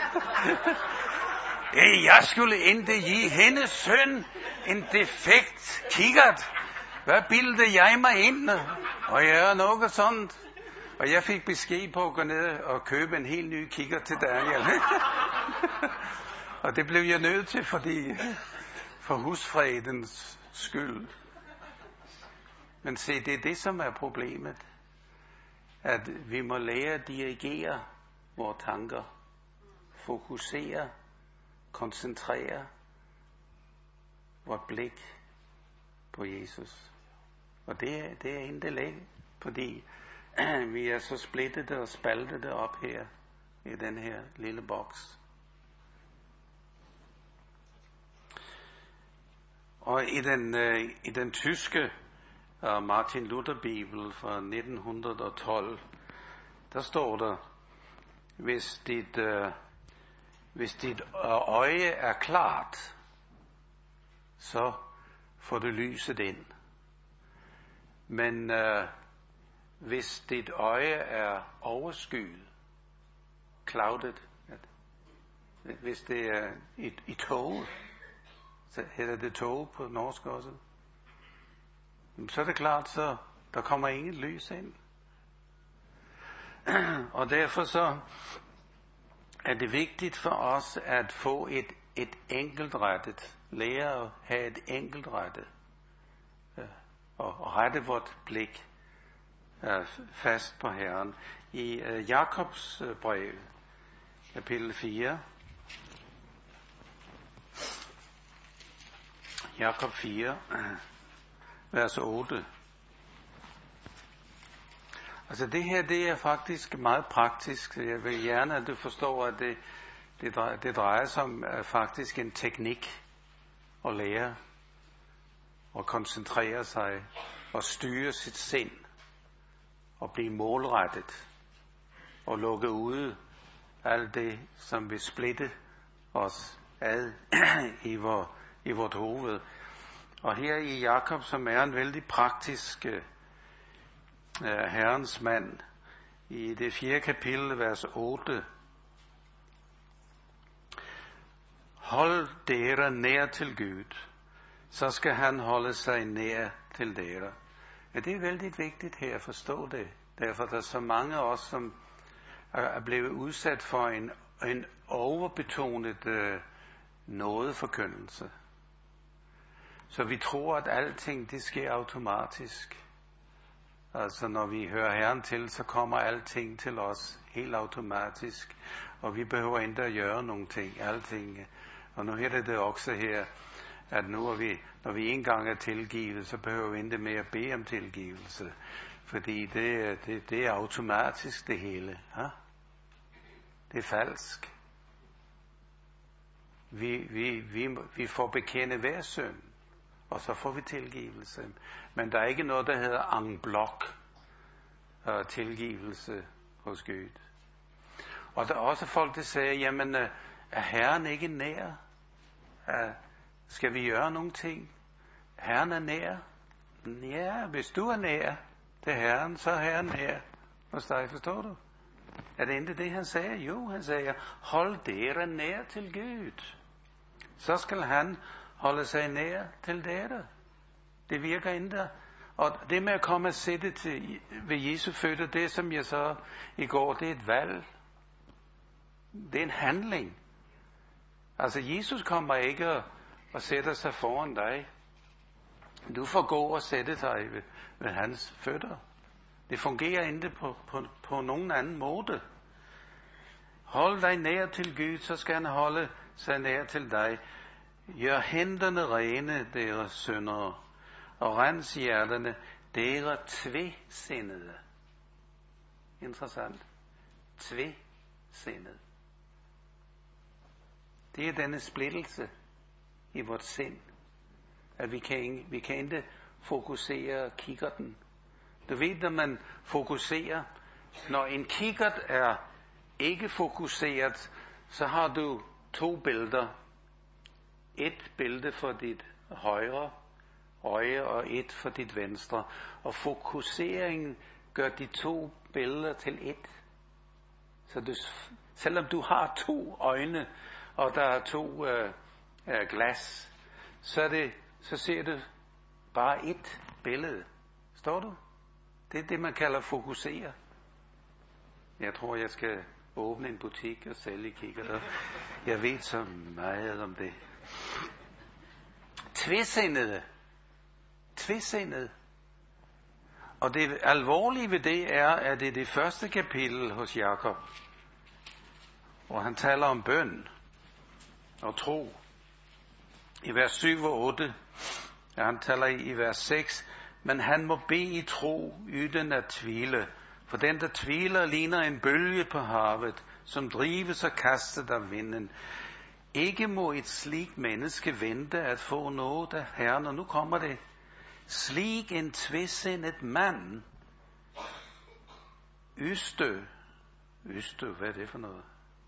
Jeg skulle ikke give hendes søn en defekt kikkert. Hvad bildede jeg mig ind? Og jeg noget sådan. Og jeg fik besked på at gå ned og købe en helt ny kikkert til Daniel. Og det blev jeg nødt til, for husfredens skyld. Men se, det er det, som er problemet. At vi må lære at dirigere vores tanker. Fokusere. Koncentrere vort blik på Jesus. Og det er ikke let, fordi vi er så splittede og spaltede op her i den her lille boks. Og i den tyske Martin Luther Bibel fra 1912, der står der, hvis dit øje er klart, så får du lyset ind. Men hvis dit øje er overskyet, clouded, hvis det er i tog, så hedder det tog på norsk også, så er det klart, så der kommer ingen lys ind. Og derfor så er det vigtigt for os at få et enkeltrettet, lære at have et enkeltrettet, og rette vort blik fast på Herren. I Jakobs brev, kapitel 4, Jakob 4, vers 8. Altså det her, det er faktisk meget praktisk. Jeg vil gerne, at du forstår, at det drejer sig om faktisk en teknik at lære og koncentrere sig og styre sit sind og blive målrettet og lukke ude alt det, som vil splitte os ad i vort hoved. Og her i Jakob, som er en vældig praktisk Herrens mand, i det 4. kapitel, vers 8. Hold dere nær til Gud, så skal han holde sig nær til dere. Ja, det er vældig vigtigt her at forstå det. Derfor er der så mange af os, som er blevet udsat for en overbetonet nådeforkyndelse. Så vi tror, at alting det sker automatisk. Altså når vi hører Herren til, så kommer alting til os helt automatisk. Og vi behøver ikke at gøre nogle ting, alting. Og nu er det også her, at nu når vi engang er tilgivet, så behøver vi ikke mere at bede om tilgivelse. Fordi det er automatisk det hele. Ja? Det er falsk. Vi får bekende hver synd, og så får vi tilgivelse. Men der er ikke noget, der hedder en blok tilgivelse hos Gud. Og der er også folk, der siger, jamen er Herren ikke nær? Skal vi gøre nogle ting? Herren er nær. Ja, hvis du er nær til Herren, så er Herren nær hos dig, forstår du? Er det ikke det, han sagde? Jo, han sagde, hold dere nær til Gud. Så skal han holde sig nær til dere. Det virker ikke. Og det med at komme og sætte ved Jesu fødder, det som jeg sagde i går, det er et valg. Det er en handling. Altså Jesus kommer ikke og sætter sig foran dig. Du får gå og sætte dig ved hans fødder. Det fungerer ikke på nogen anden måde. Hold dig nær til Gud, så skal han holde sig nær til dig. Gør hænderne rene, deres syndere, og rens hjerterne, dere tvæsindede. Interessant. Tvæsindede. Det er denne splittelse i vort sind, at vi kan ikke fokusere kikkerten. Du ved, når man fokuserer, når en kikkert er ikke fokuseret, så har du to billeder. Et billede for dit højre øje og et for dit venstre. Og fokuseringen gør de to billeder til et. Så selvom du har to øjne, og der er to glas, så ser du bare et billede. Står du? Det er det, man kalder fokusere. Jeg tror, jeg skal åbne en butik og sælge kikkerter. Jeg ved så meget om det. Tvæsindede. Og det alvorlige ved det er, at det er det første kapitel hos Jakob, hvor han taler om bøn og tro. I vers 7 og 8, han taler i vers 6, men han må bede i tro, uden at tvivle. For den, der tvivler, ligner en bølge på havet, som drives og kastet af vinden. Ikke må et slikt menneske vente at få noget af Herren. Og nu kommer det. Slik en tvæsindet mand. Østø, hvad er det for noget?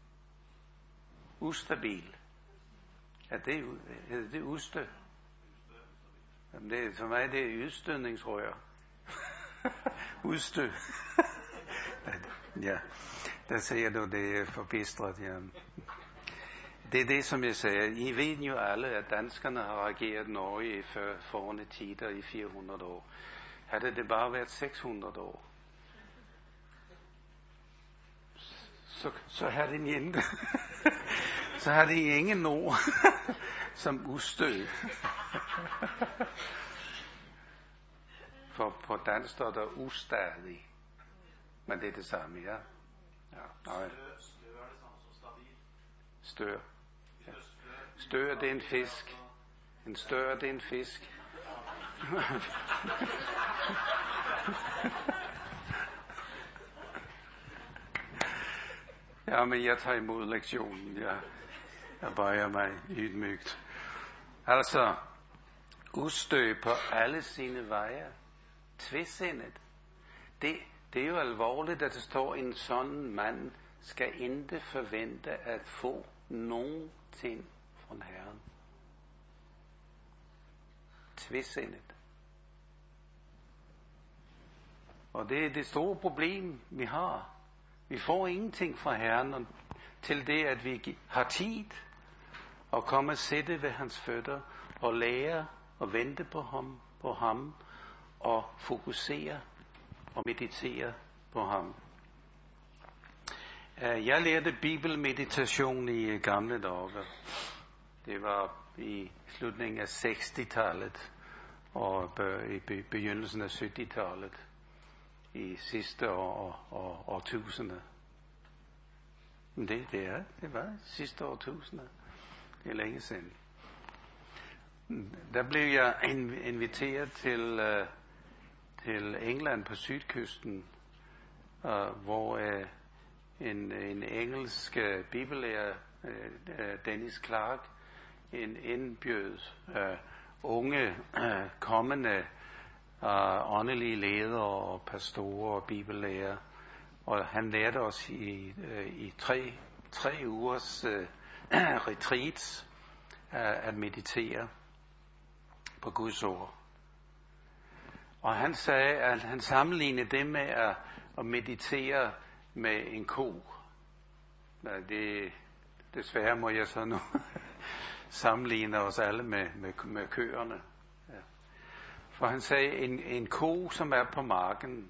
Ustabil. Er det uste? Jamen for mig det er udstødningsrør. Udstød. Ja, der siger du, det er forbistret. Ja. Det er det, som jeg sagde. I ved jo alle, at danskerne har regeret Norge i forne tider i 400 år. Havde det bare været 600 år, så havde de ingen. Så har de ingen ord som ustød. For på dansk står der ustadig. Men det er det samme, ja. Nej. Stør. Ja. Stør, det er en fisk. En stør, det er en fisk. Ja, men jeg tager imod lektionen. Jeg bøjer mig ydmygt. Altså, ustø på alle sine veje. Tvæsindet. Det er jo alvorligt, at der står, en sådan mand skal ikke forvente at få nogen ting fra Herren. Tvæsindet. Og det er det store problem, vi har. Vi får ingenting fra Herren til det, at vi har tid at komme og sætte ved hans fødder og lære og vente på ham og fokusere og meditere på ham. Jeg lærte bibelmeditation i gamle dage. Det var i slutningen af 60-tallet og i begyndelsen af 70-tallet i sidste årtusinde. Det var sidste årtusinde. Det er længe siden. Der blev jeg inviteret til England på sydkysten, hvor en engelsk bibellærer, Dennis Clark, indbød unge kommende åndelige ledere og pastorer og bibellærer, og han lærte os i tre ugers retreats at meditere på Guds ord. Og han sagde, at han sammenlignede det med at meditere med en ko. Desværre må jeg så nu sammenligne os alle med køerne. Ja. For han sagde, en ko, som er på marken,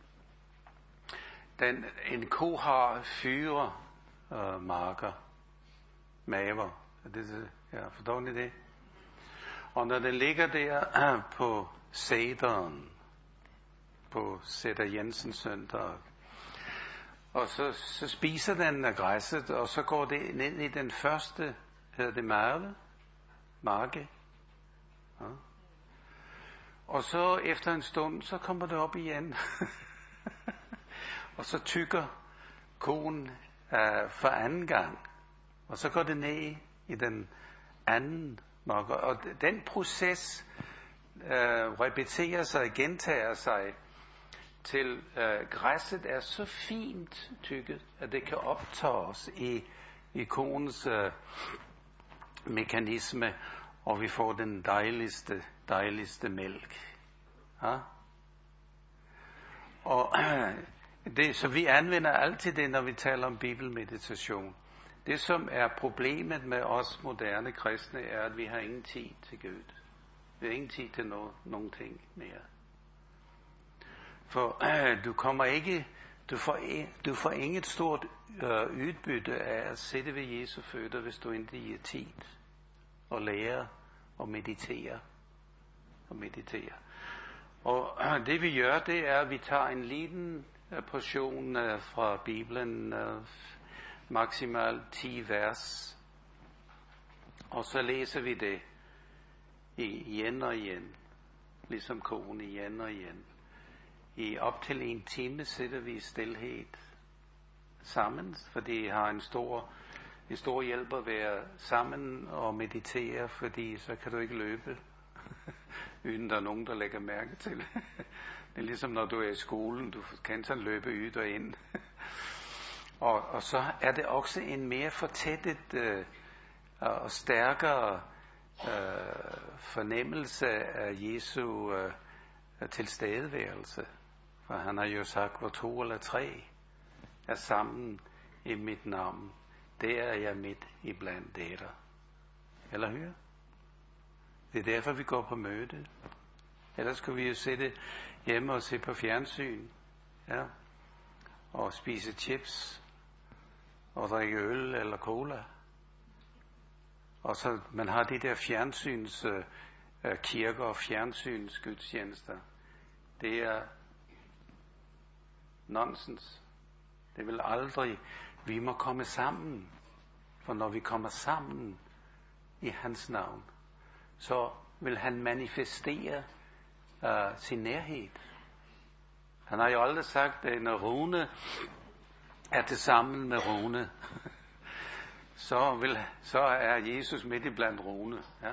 en ko har 4 marker, maver. Ja, forstår ni det? Og når den ligger der på sæderen, på Sætter Jensens søndag, og så spiser den af græsset, og så går det ned i den første, hedder det marke. Ja. Og så efter en stund, så kommer det op igen. Og så tykker koen for anden gang. Og så går det ned i den anden marke. Og den proces repeterer sig, gentager sig, til græsset er så fint tykket, at det kan optages i koens mekanisme, og vi får den dejligste mælk. Ja? Og så vi anvender altid det, når vi taler om bibelmeditation. Det, som er problemet med os moderne kristne, er, at vi har ingen tid til Gud. Vi har ingen tid til nogen ting mere. For du får inget stort udbytte af at sidde ved Jesu fødder, hvis du ikke giver tid og lære og meditere. Og det vi gør, det er, at vi tager en liten portion fra Bibelen, maksimalt 10 vers, og så læser vi det igen og igen, ligesom konen igen og igen. I op til 1 time sidder vi i stilhed sammen, fordi jeg har en stor hjælp at være sammen og meditere, fordi så kan du ikke løbe, uden der er nogen, der lægger mærke til. Det er ligesom når du er i skolen, du kan sådan løbe ud og ind. Og så er det også en mere fortættet og stærkere fornemmelse af Jesu tilstedeværelse. For han har jo sagt, hvor 2 eller 3 er sammen i mit navn, der er jeg midt iblandt dere. Eller hør? Det er derfor, vi går på møde. Ellers skulle vi jo sidde hjemme og se på fjernsyn. Ja? Og spise chips. Og drikke øl eller cola. Og så man har de der fjernsyns kirker og fjernsyns gudstjenester. Det er nonsens. Det vil aldrig. Vi må komme sammen. For når vi kommer sammen i hans navn, så vil han manifestere sin nærhed. Han har jo aldrig sagt, at når Rune er til sammen med Rune, så er Jesus midt i blandt Rune. Ja?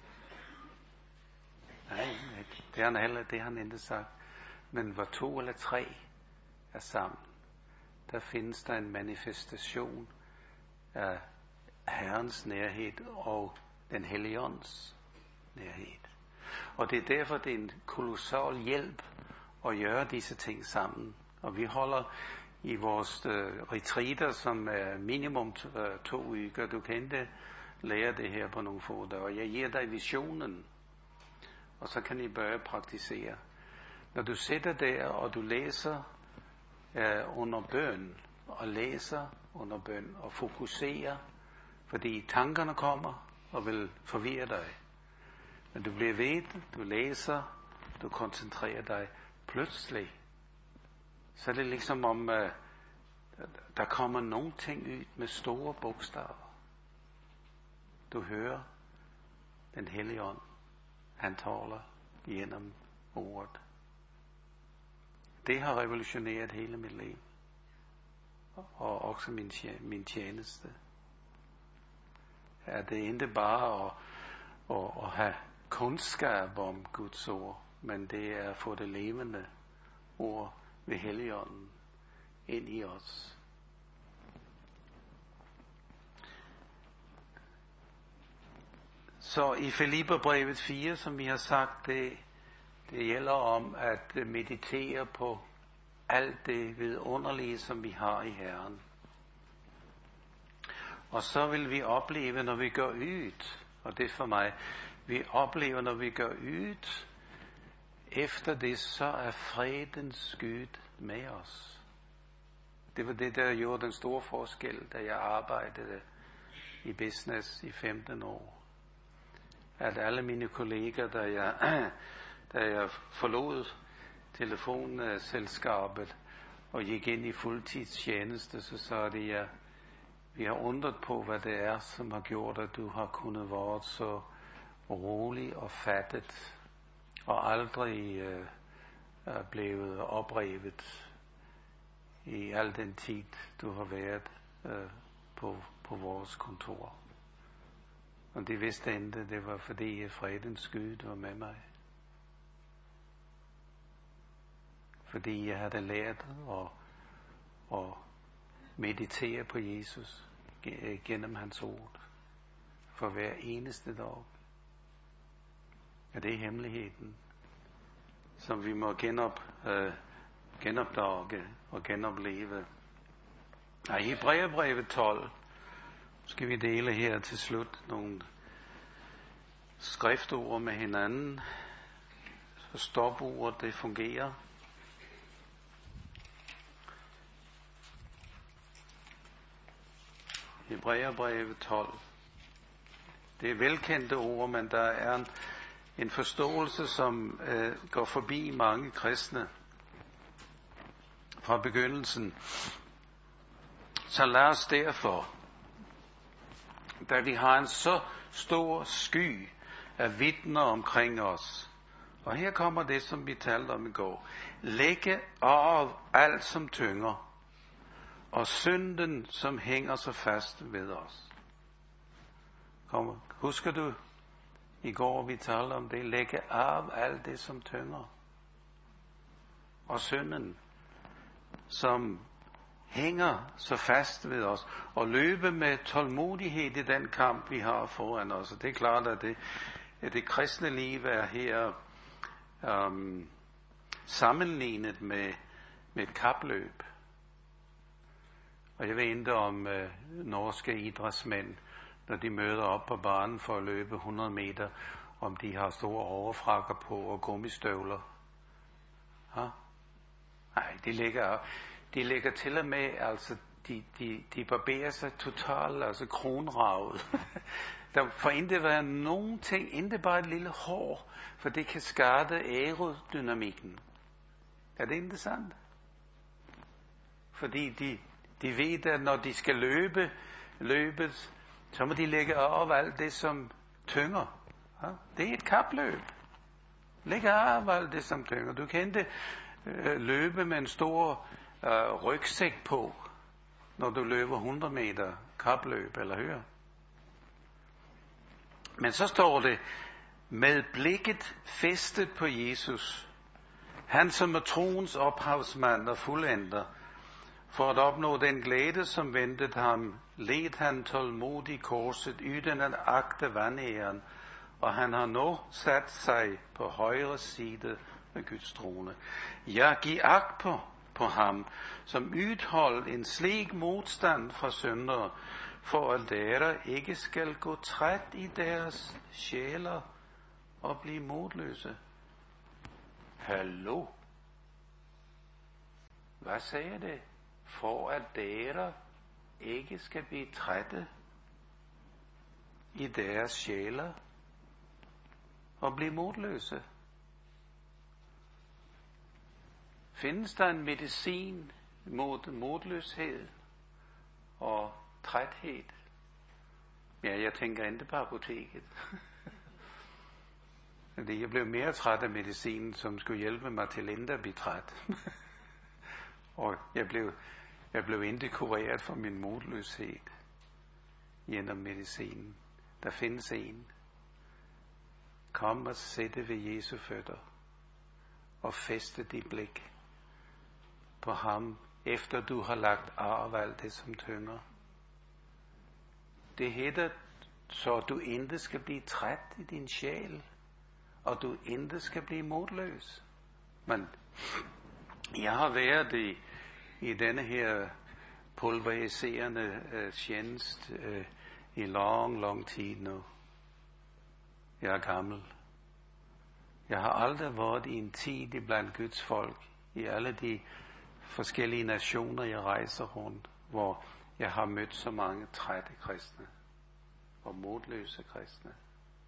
Nej, det har han ikke sagt. Men hvor 2 eller 3 er sammen, der findes der en manifestation af Herrens nærhed og den Hellige Ånds nærhed. Og det er derfor, det er en kolossal hjælp at gøre disse ting sammen. Og vi holder i vores retreater, som er minimum 2 uger. Du kan ikke lære det her på nogle få dage. Jeg giver dig visionen. og så kan I begynde at praktisere. Når du sidder der, og du læser under bøn, og læser under bøn, og fokuserer, fordi tankerne kommer og vil forvirre dig. Men du bliver ved, du læser, du koncentrerer dig, pludselig, så er det ligesom om, der kommer nogle ting ud med store bogstaver. Du hører den hellige ånd, han taler gennem ordet. Det har revolutioneret hele mit liv, og også min tjeneste. Det er ikke bare at have kundskab om Guds ord, men det er at få det levende ord ved Helligånden ind i os. Så i Filipperbrevet 4, som vi har sagt, det gælder om at meditere på alt det vidunderlige, som vi har i Herren. Og så vil vi opleve, når vi går ud, og det for mig, vi oplever, når vi går ud, efter det, så er fredens Gud med os. Det var det, der gjorde den store forskel, da jeg arbejdede i business i 15 år. At alle mine kolleger, da jeg forlod telefonselskabet og gik ind i fuldtidstjeneste, så sagde de, vi har undret på, hvad det er, som har gjort, at du har kunnet være så rolig og fattet, og aldrig blevet oprevet i al den tid, du har været på vores kontor. Og de vidste ikke, det var fordi fredens Gud var med mig. Fordi jeg havde lært at meditere på Jesus gennem hans ord for hver eneste dag. Og det er hemmeligheden, som vi må genopdage og genopleve. Og i Hebræerbrevet 12 skal vi dele her til slut nogle skriftord med hinanden, så stopordet det fungerer. Hebræerbrevet 12. Det er velkendte ord, men der er en forståelse, som går forbi mange kristne fra begyndelsen. Så lad os derfor, da vi har en så stor sky af vidner omkring os, og her kommer det, som vi talte om i går, lægge af alt, som tynger, og synden, som hænger så fast ved os. Husker du, i går vi talte om det, lægge af alt det, som tynger, og synden, som hænger så fast ved os, og løbe med tålmodighed i den kamp, vi har foran os. Og det er klart, at det kristne liv er her sammenlignet med et kapløb. Og jeg ved ikke om norske idrætsmænd, når de møder op på banen for at løbe 100 meter, om de har store overfrakker på og gummistøvler. Ha? Nej, de ligger til og med, altså de barberer sig totalt, altså kronravet. Der får ikke været nogen ting, ikke bare et lille hår, for det kan skade aerodynamikken. Er det ikke sandt? Fordi de ved, at når de skal løbet, så må de lægge af alt det, som tynger. Ja? Det er et kapløb. Lægge af alt det, som tynger. Du kan ikke løbe med en stor rygsæk på, når du løber 100 meter kapløb eller højere. Men så står det, med blikket festet på Jesus, han som er troens ophavsmand og fuldender, for at opnå den glæde, som ventede ham, led han tålmodig korset, uden at agte vanæren, og han har nu sat sig på højre side af Guds trone. Ja, giv agt på ham, som udholdt en slik modstand fra syndere, for at dere ikke skal gå træt i deres sjæler og blive modløse. Hallo? Hvad sagde det? For at dere ikke skal blive trætte i deres sjæler og blive modløse. Findes der en medicin mod modløshed og træthed? Ja, jeg tænker ikke på apoteket. Fordi jeg blev mere træt af medicinen, som skulle hjælpe mig til ikke at blive træt. Og jeg blev ikke kureret for min modløshed gennem medicinen. Der findes en. Kom og sætte ved Jesu fødder og fæste dit blik på ham, efter du har lagt af alt det, som tynger. Det hedder, så du ikke skal blive træt i din sjæl, og du ikke skal blive modløs. Men jeg har været i denne her pulveriserende tjeneste i lang tid nu. Jeg er gammel. Jeg har aldrig været i en tid blandt Guds folk, i alle de forskellige nationer, jeg rejser rundt, hvor jeg har mødt så mange trætte kristne og modløse kristne.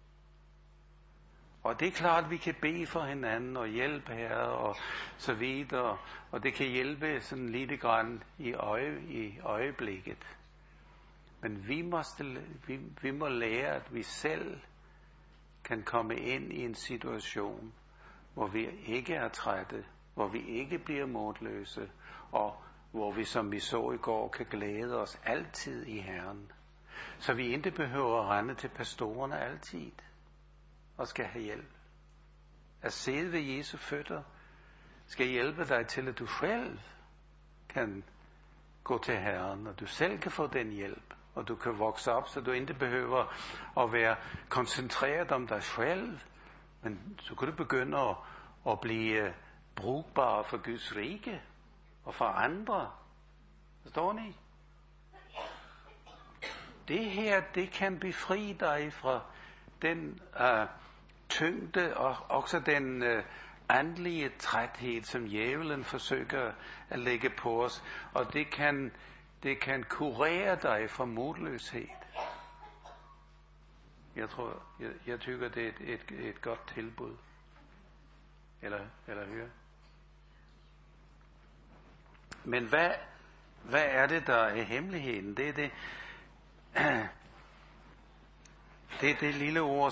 Og det er klart, at vi kan bede for hinanden og hjælpe her og så videre, og det kan hjælpe sådan lidt grann i øjeblikket. Men vi må lære, at vi selv kan komme ind i en situation, hvor vi ikke er trætte, hvor vi ikke bliver modløse, og hvor vi, som vi så i går, kan glæde os altid i Herren. Så vi ikke behøver at rende til pastorerne altid, og skal have hjælp. At sidde ved Jesu fødder skal hjælpe dig til, at du selv kan gå til Herren, og du selv kan få den hjælp, og du kan vokse op, så du ikke behøver at være koncentreret om dig selv, men så kan du begynde at blive brugbar for Guds rige og for andre. Forstår ni? Det her, det kan befri dig fra den tyngde og også den åndelige træthed, som djævelen forsøger at lægge på os, og det kan kurere dig fra modløshed. Jeg tykker, det er et godt tilbud. Eller høre. Men hvad er det, der er hemmeligheden? Det er det lille ord,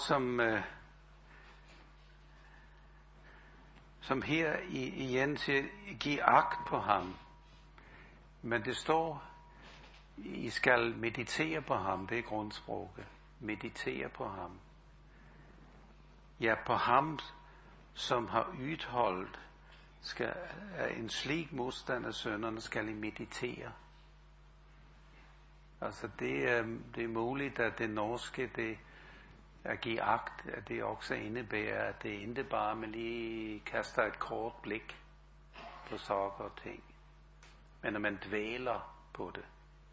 som her igen siger, giv agt på ham. Men det står, I skal meditere på ham, det er grundsproget. Meditere på ham. Ja, på ham, som har udholdt, en slik modstand af synderne, skal I meditere. Altså det er muligt, at det norske, det at give agt, at det også indebærer, at det ikke bare man lige kaster et kort blik på saker og ting, men at man dvæler på det.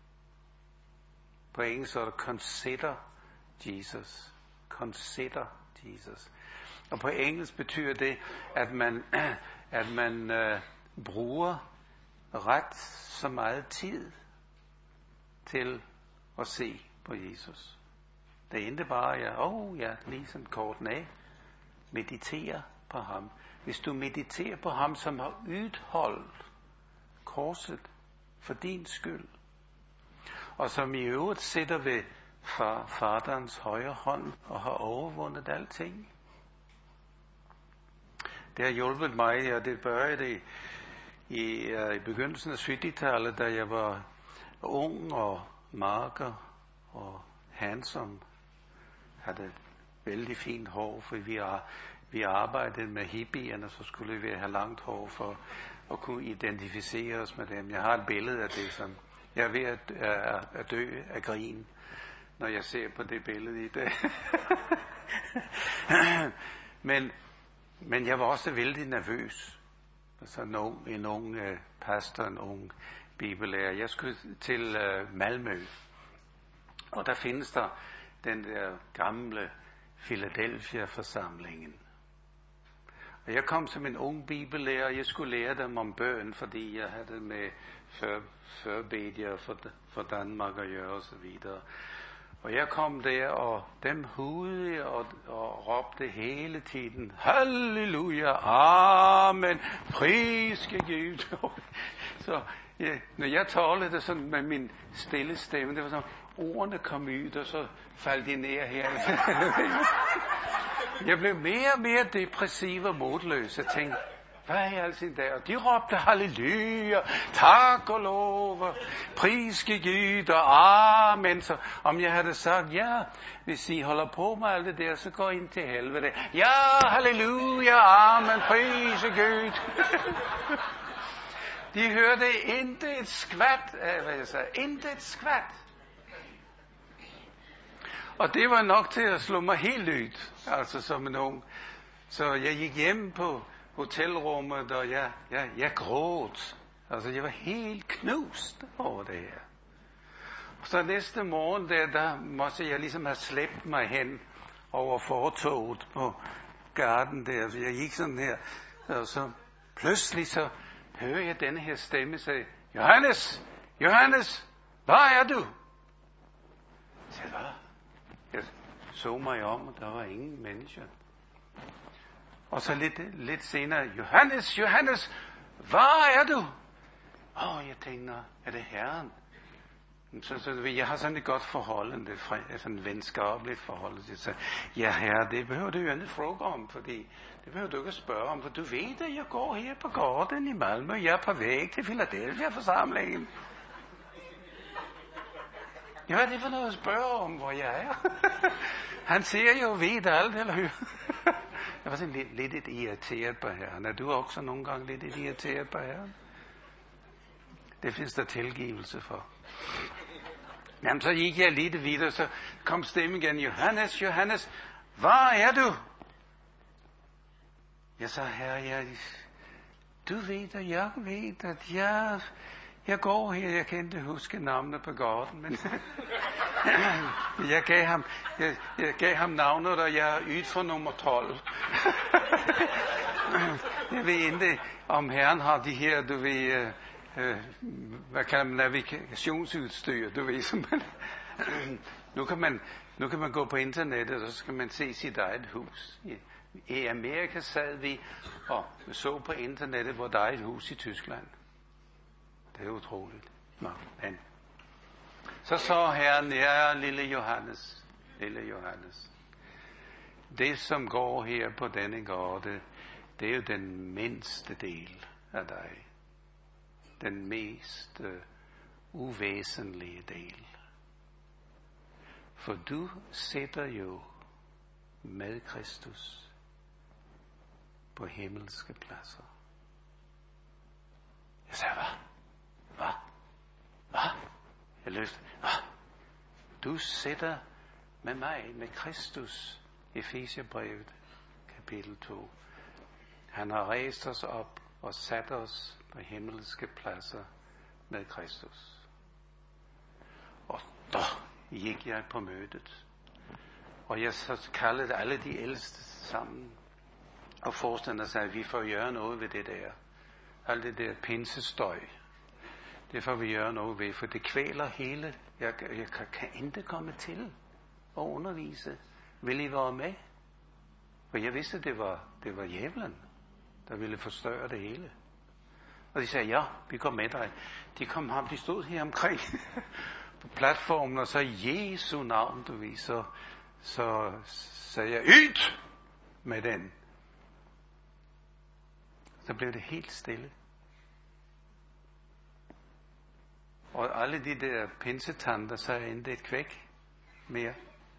På engelsk er det consider Jesus. Consider Jesus. Og på engelsk betyder det, at man bruger ret så meget tid til at se på Jesus. Det er ikke bare, lige sådan kort af. Meditere på ham. Hvis du mediterer på ham, som har udholdt korset for din skyld, og som i øvrigt sidder ved faderens højre hånd og har overvundet alting. Det har hjulpet mig, og det børjede i begyndelsen af 70-tallet, da jeg var ung og mager og handsome. Havde et vældig fint hår, for vi arbejdede med hippierne, så skulle vi have langt hår for at kunne identificere os med dem. Jeg har et billede af det, som jeg er ved at dø af grin, når jeg ser på det billede i dag. Men jeg var også vældig nervøs. Altså en ung pastor, en ung bibellærer. Jeg skulle til Malmø, og der findes der den der gamle, Philadelphia-forsamlingen. Og jeg kom som en ung bibellærer, og jeg skulle lære dem om bøn, fordi jeg havde det med forbedjer for Danmark at gøre og så videre. Og jeg kom der, og dem hudede og råbte hele tiden, halleluja, amen, priske Gud. Så ja, når jeg talte det sådan med min stille stemme, det var sådan, ordene kom ud, og så faldt de ned her. Jeg blev mere og mere depressiv og modløs. Jeg tænkte, hvad er alting der? Og de råbte halleluja, tak og lov, priske Gud og amen. Så om jeg havde sagt, ja, hvis I holder på med alt det der, så går ind til helvede. Ja, halleluja, amen, priske Gud. De hørte intet skvat, intet skvat. Og det var nok til at slå mig helt ud, altså som en ung. Så jeg gik hjem på hotelrummet, og jeg gråd. Altså jeg var helt knust over det her. Og så næste morgen der måtte jeg ligesom have slæbt mig hen over fortoget på garden der. Så jeg gik sådan her, og så pludselig så hører jeg denne her stemme sige, Johannes, Johannes, hvad er du? Så jeg så mig om, og der var ingen mennesker. Og så lidt senere, Johannes, Johannes, hvad er du? Jeg tænkte, er det Herren? Så jeg har sådan et godt forhold, sådan et venskabeligt forhold. Så ja, Herre, det behøver du jo ikke fråge om, fordi det behøver du ikke at spørge om, for du ved, at jeg går her på gården i Malmø, jeg er på vej til Philadelphia-forsamlingen. Ja, hvad er det for noget at spørge om, hvor jeg er? Han ser jo ved alt, eller hur? Jeg var sådan lidt irriteret på Herren. Er du også nogle gange lidt irriteret på Herren? Det findes der tilgivelse for. Jamen, så gik jeg lidt videre, så kom stemmen igen. Johannes, Johannes, hvad er du? Jeg sagde, Herre, du ved, at jeg ved, at jeg går her. Jeg kan ikke huske navnet på gården, men jeg gav ham navnet, og jeg er ydt for nummer 12. Jeg ved ikke, om Herren har de her, du ved, hvad kalder man, navigationsudstyr, du ved, simpelthen. Nu kan man gå på internettet, og så skal man se sit eget hus. I Amerika sad vi og så på internettet, hvor der er et hus i Tyskland. Det er utroligt. Men så Herren, ja, lille Johannes. Det, som går her på denne gård, det er jo den mindste del af dig. Den mest uvæsentlige del. For du sidder jo med Kristus på himmelske pladser. Jeg sagde, hvad? Jeg løste, du sidder med mig, med Kristus, Efeserbrevet, kapitel 2. Han har rejst os op og sat os på himmelske pladser med Kristus. Og der gik jeg på mødet. Og jeg så kaldede alle de ældste sammen. Og forstander sagde, at vi får gøre noget ved det der. Alt det der pinsestøj. Det får vi gøre noget ved, for det kvæler hele. Jeg kan ikke komme til at undervise. Vil I være med? For jeg vidste, det var djævlen, der ville forstørre det hele. Og de sagde, ja, vi går med dig. De stod her omkring på platformen, og så i Jesu navn, du ved, så sagde jeg, ud med den. Så blev det helt stille. Og alle de der pinsetanter sagde ikke et kvæk mere.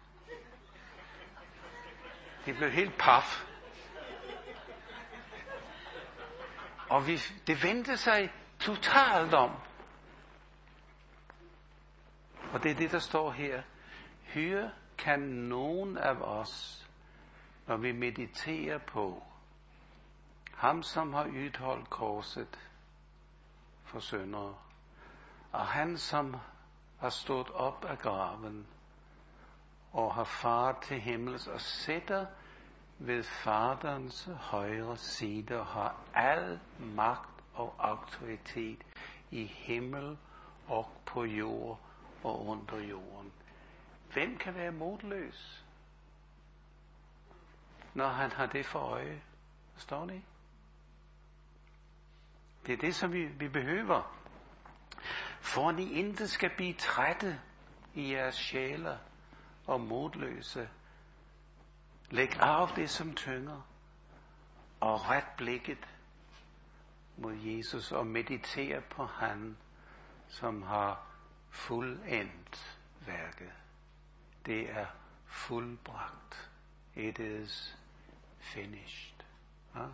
De blev helt paf. Og det vendte sig totalt om. Og det er det, der står her. Hør kan nogen af os, når vi mediterer på ham, som har udholdt korset for syndere, og han, som har stået op af graven og har far til himmels og sætter ved faderens højre side og har al magt og autoritet i himmel og på jord og under jorden. Hvem kan være modløs, når han har det for øje? Forstår ni? Det er det, som vi behøver. For at I intet skal blive trætte i jeres sjæler og modløse. Læg af det, som tynger, og ret blikket mod Jesus og mediter på han, som har fuldendt værket. Det er fuldbragt. It is finished. Ja?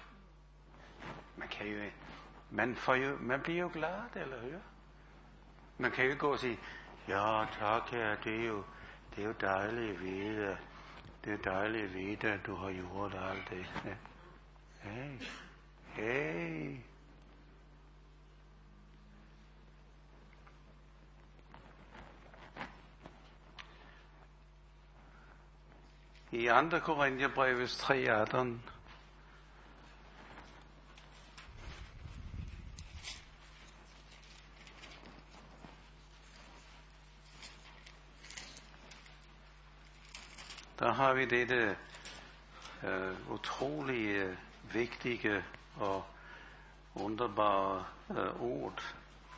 Man bliver jo glad, eller hør? Man kan jo ikke gå og sige, ja tak, ja, det er jo dejligt at vide. Det er dejligt at vide, at du har gjort alt det. Ja. Hey. I 2. Korintherbrevet 3:18. Der har vi dette utrolige, vigtige og underbare ord.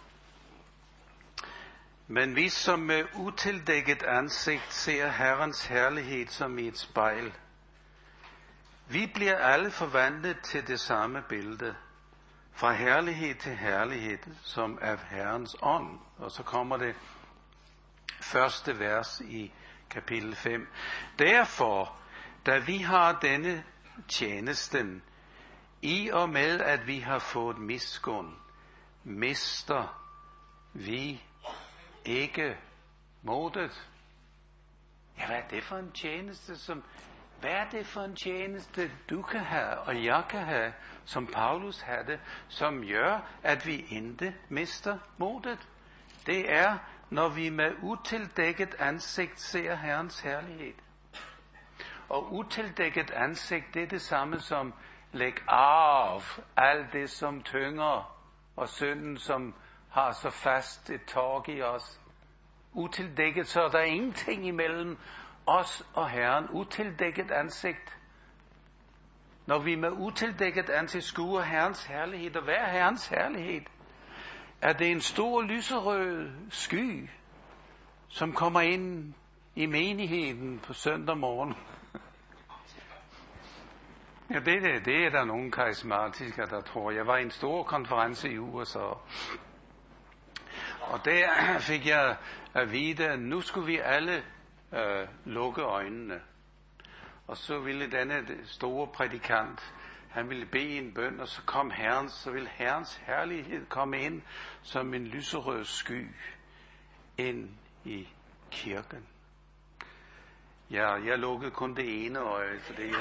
Men vi som med utildækket ansigt ser Herrens herlighed som i et spejl, vi bliver alle forvandlet til det samme billede, fra herlighed til herlighed, som af Herrens ånd. Og så kommer det første vers i kapitel 5. Derfor, da vi har denne tjenesten, i og med at vi har fået miskunn, mister vi ikke modet. Ja, hvad er det for en tjeneste, hvad er det for en tjeneste, du kan have, og jeg kan have, som Paulus havde, som gør, at vi ikke mister modet? Det er, når vi med utildækket ansigt ser Herrens herlighed. Og utildækket ansigt, det er det samme som læg af alt det, som tynger, og synden, som har så fast et tag i os. Utildækket, så er der ingenting imellem os og Herren. Utildækket ansigt. Når vi med utildækket ansigt skuer Herrens herlighed, og hvad er Herrens herlighed? Er det en stor lyserød sky, som kommer ind i menigheden på søndag morgen? Ja, det er der nogle karismatikere, der tror. Jeg var i en stor konference i USA. Og der fik jeg at vide, at nu skulle vi alle lukke øjnene. Og så ville denne store prædikant, han ville bede en bøn, og så ville Herrens herlighed komme ind som en lyserød sky ind i kirken. Ja, jeg lukkede kun det ene øje, så det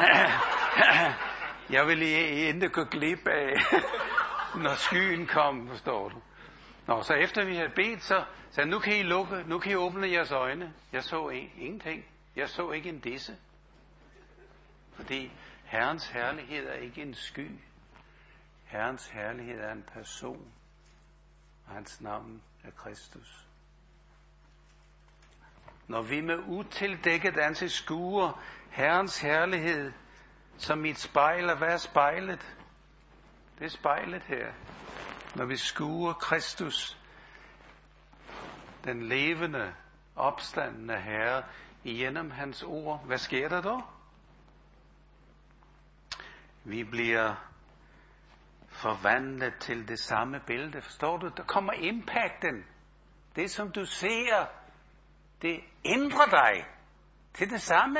jeg ville ikke gå glip af, når skyen kom, forstår du. Nå, så efter vi havde bedt, så sagde nu kan I lukke, nu kan I åbne jeres øjne. Jeg så ingenting. Jeg så ikke en disse. Fordi Herrens herlighed er ikke en sky. Herrens herlighed er en person. Og hans navn er Kristus. Når vi med utildækket ansigt skuer Herrens herlighed som i et spejl, og hvad er spejlet? Det er spejlet her. Når vi skuer Kristus, den levende, opstandende Herre, igennem hans ord, hvad sker der da? Vi bliver forvandlet til det samme billede. Forstår du? Der kommer impacten. Det som du ser, det ændrer dig til det samme.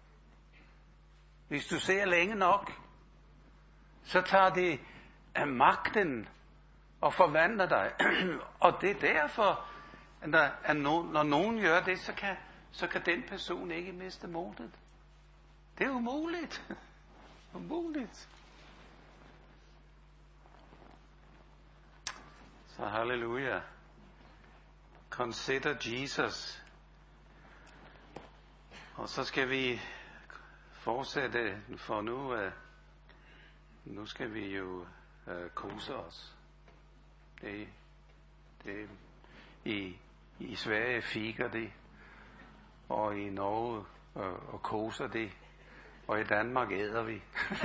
Hvis du ser længe nok, så tager det af magten og forvandler dig. Og det er derfor, at når nogen gør det, så kan den person ikke miste modet. Det er umuligt. Umuligt. Så halleluja. Consider Jesus. Og så skal vi fortsætte, for nu skal vi jo kose os. I Sverige fiker det, og i Norge og koser det, og i Danmark æder vi.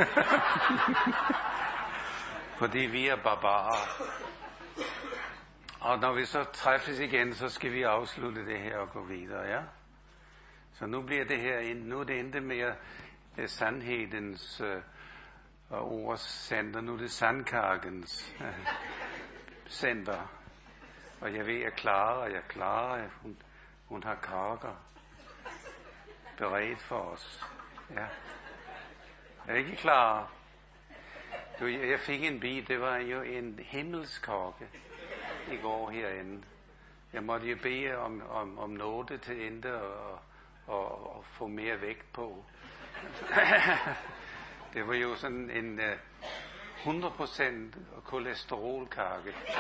Fordi vi er barbarer. Og når vi så træffes igen, så skal vi afslutte det her og gå videre, ja? Så nu bliver det her, nu er det ikke mere sandhedens ords center, nu er det sandkakens center. Og jeg ved, at Clara, hun har kaker beredt for os. Ja. Er det ikke Clara? Jeg fik en bid, det var jo en himmelskage i går herinde. Jeg måtte jo bede om nåde til ende og få mere vægt på. Det var jo sådan en 100% kolesterolkage.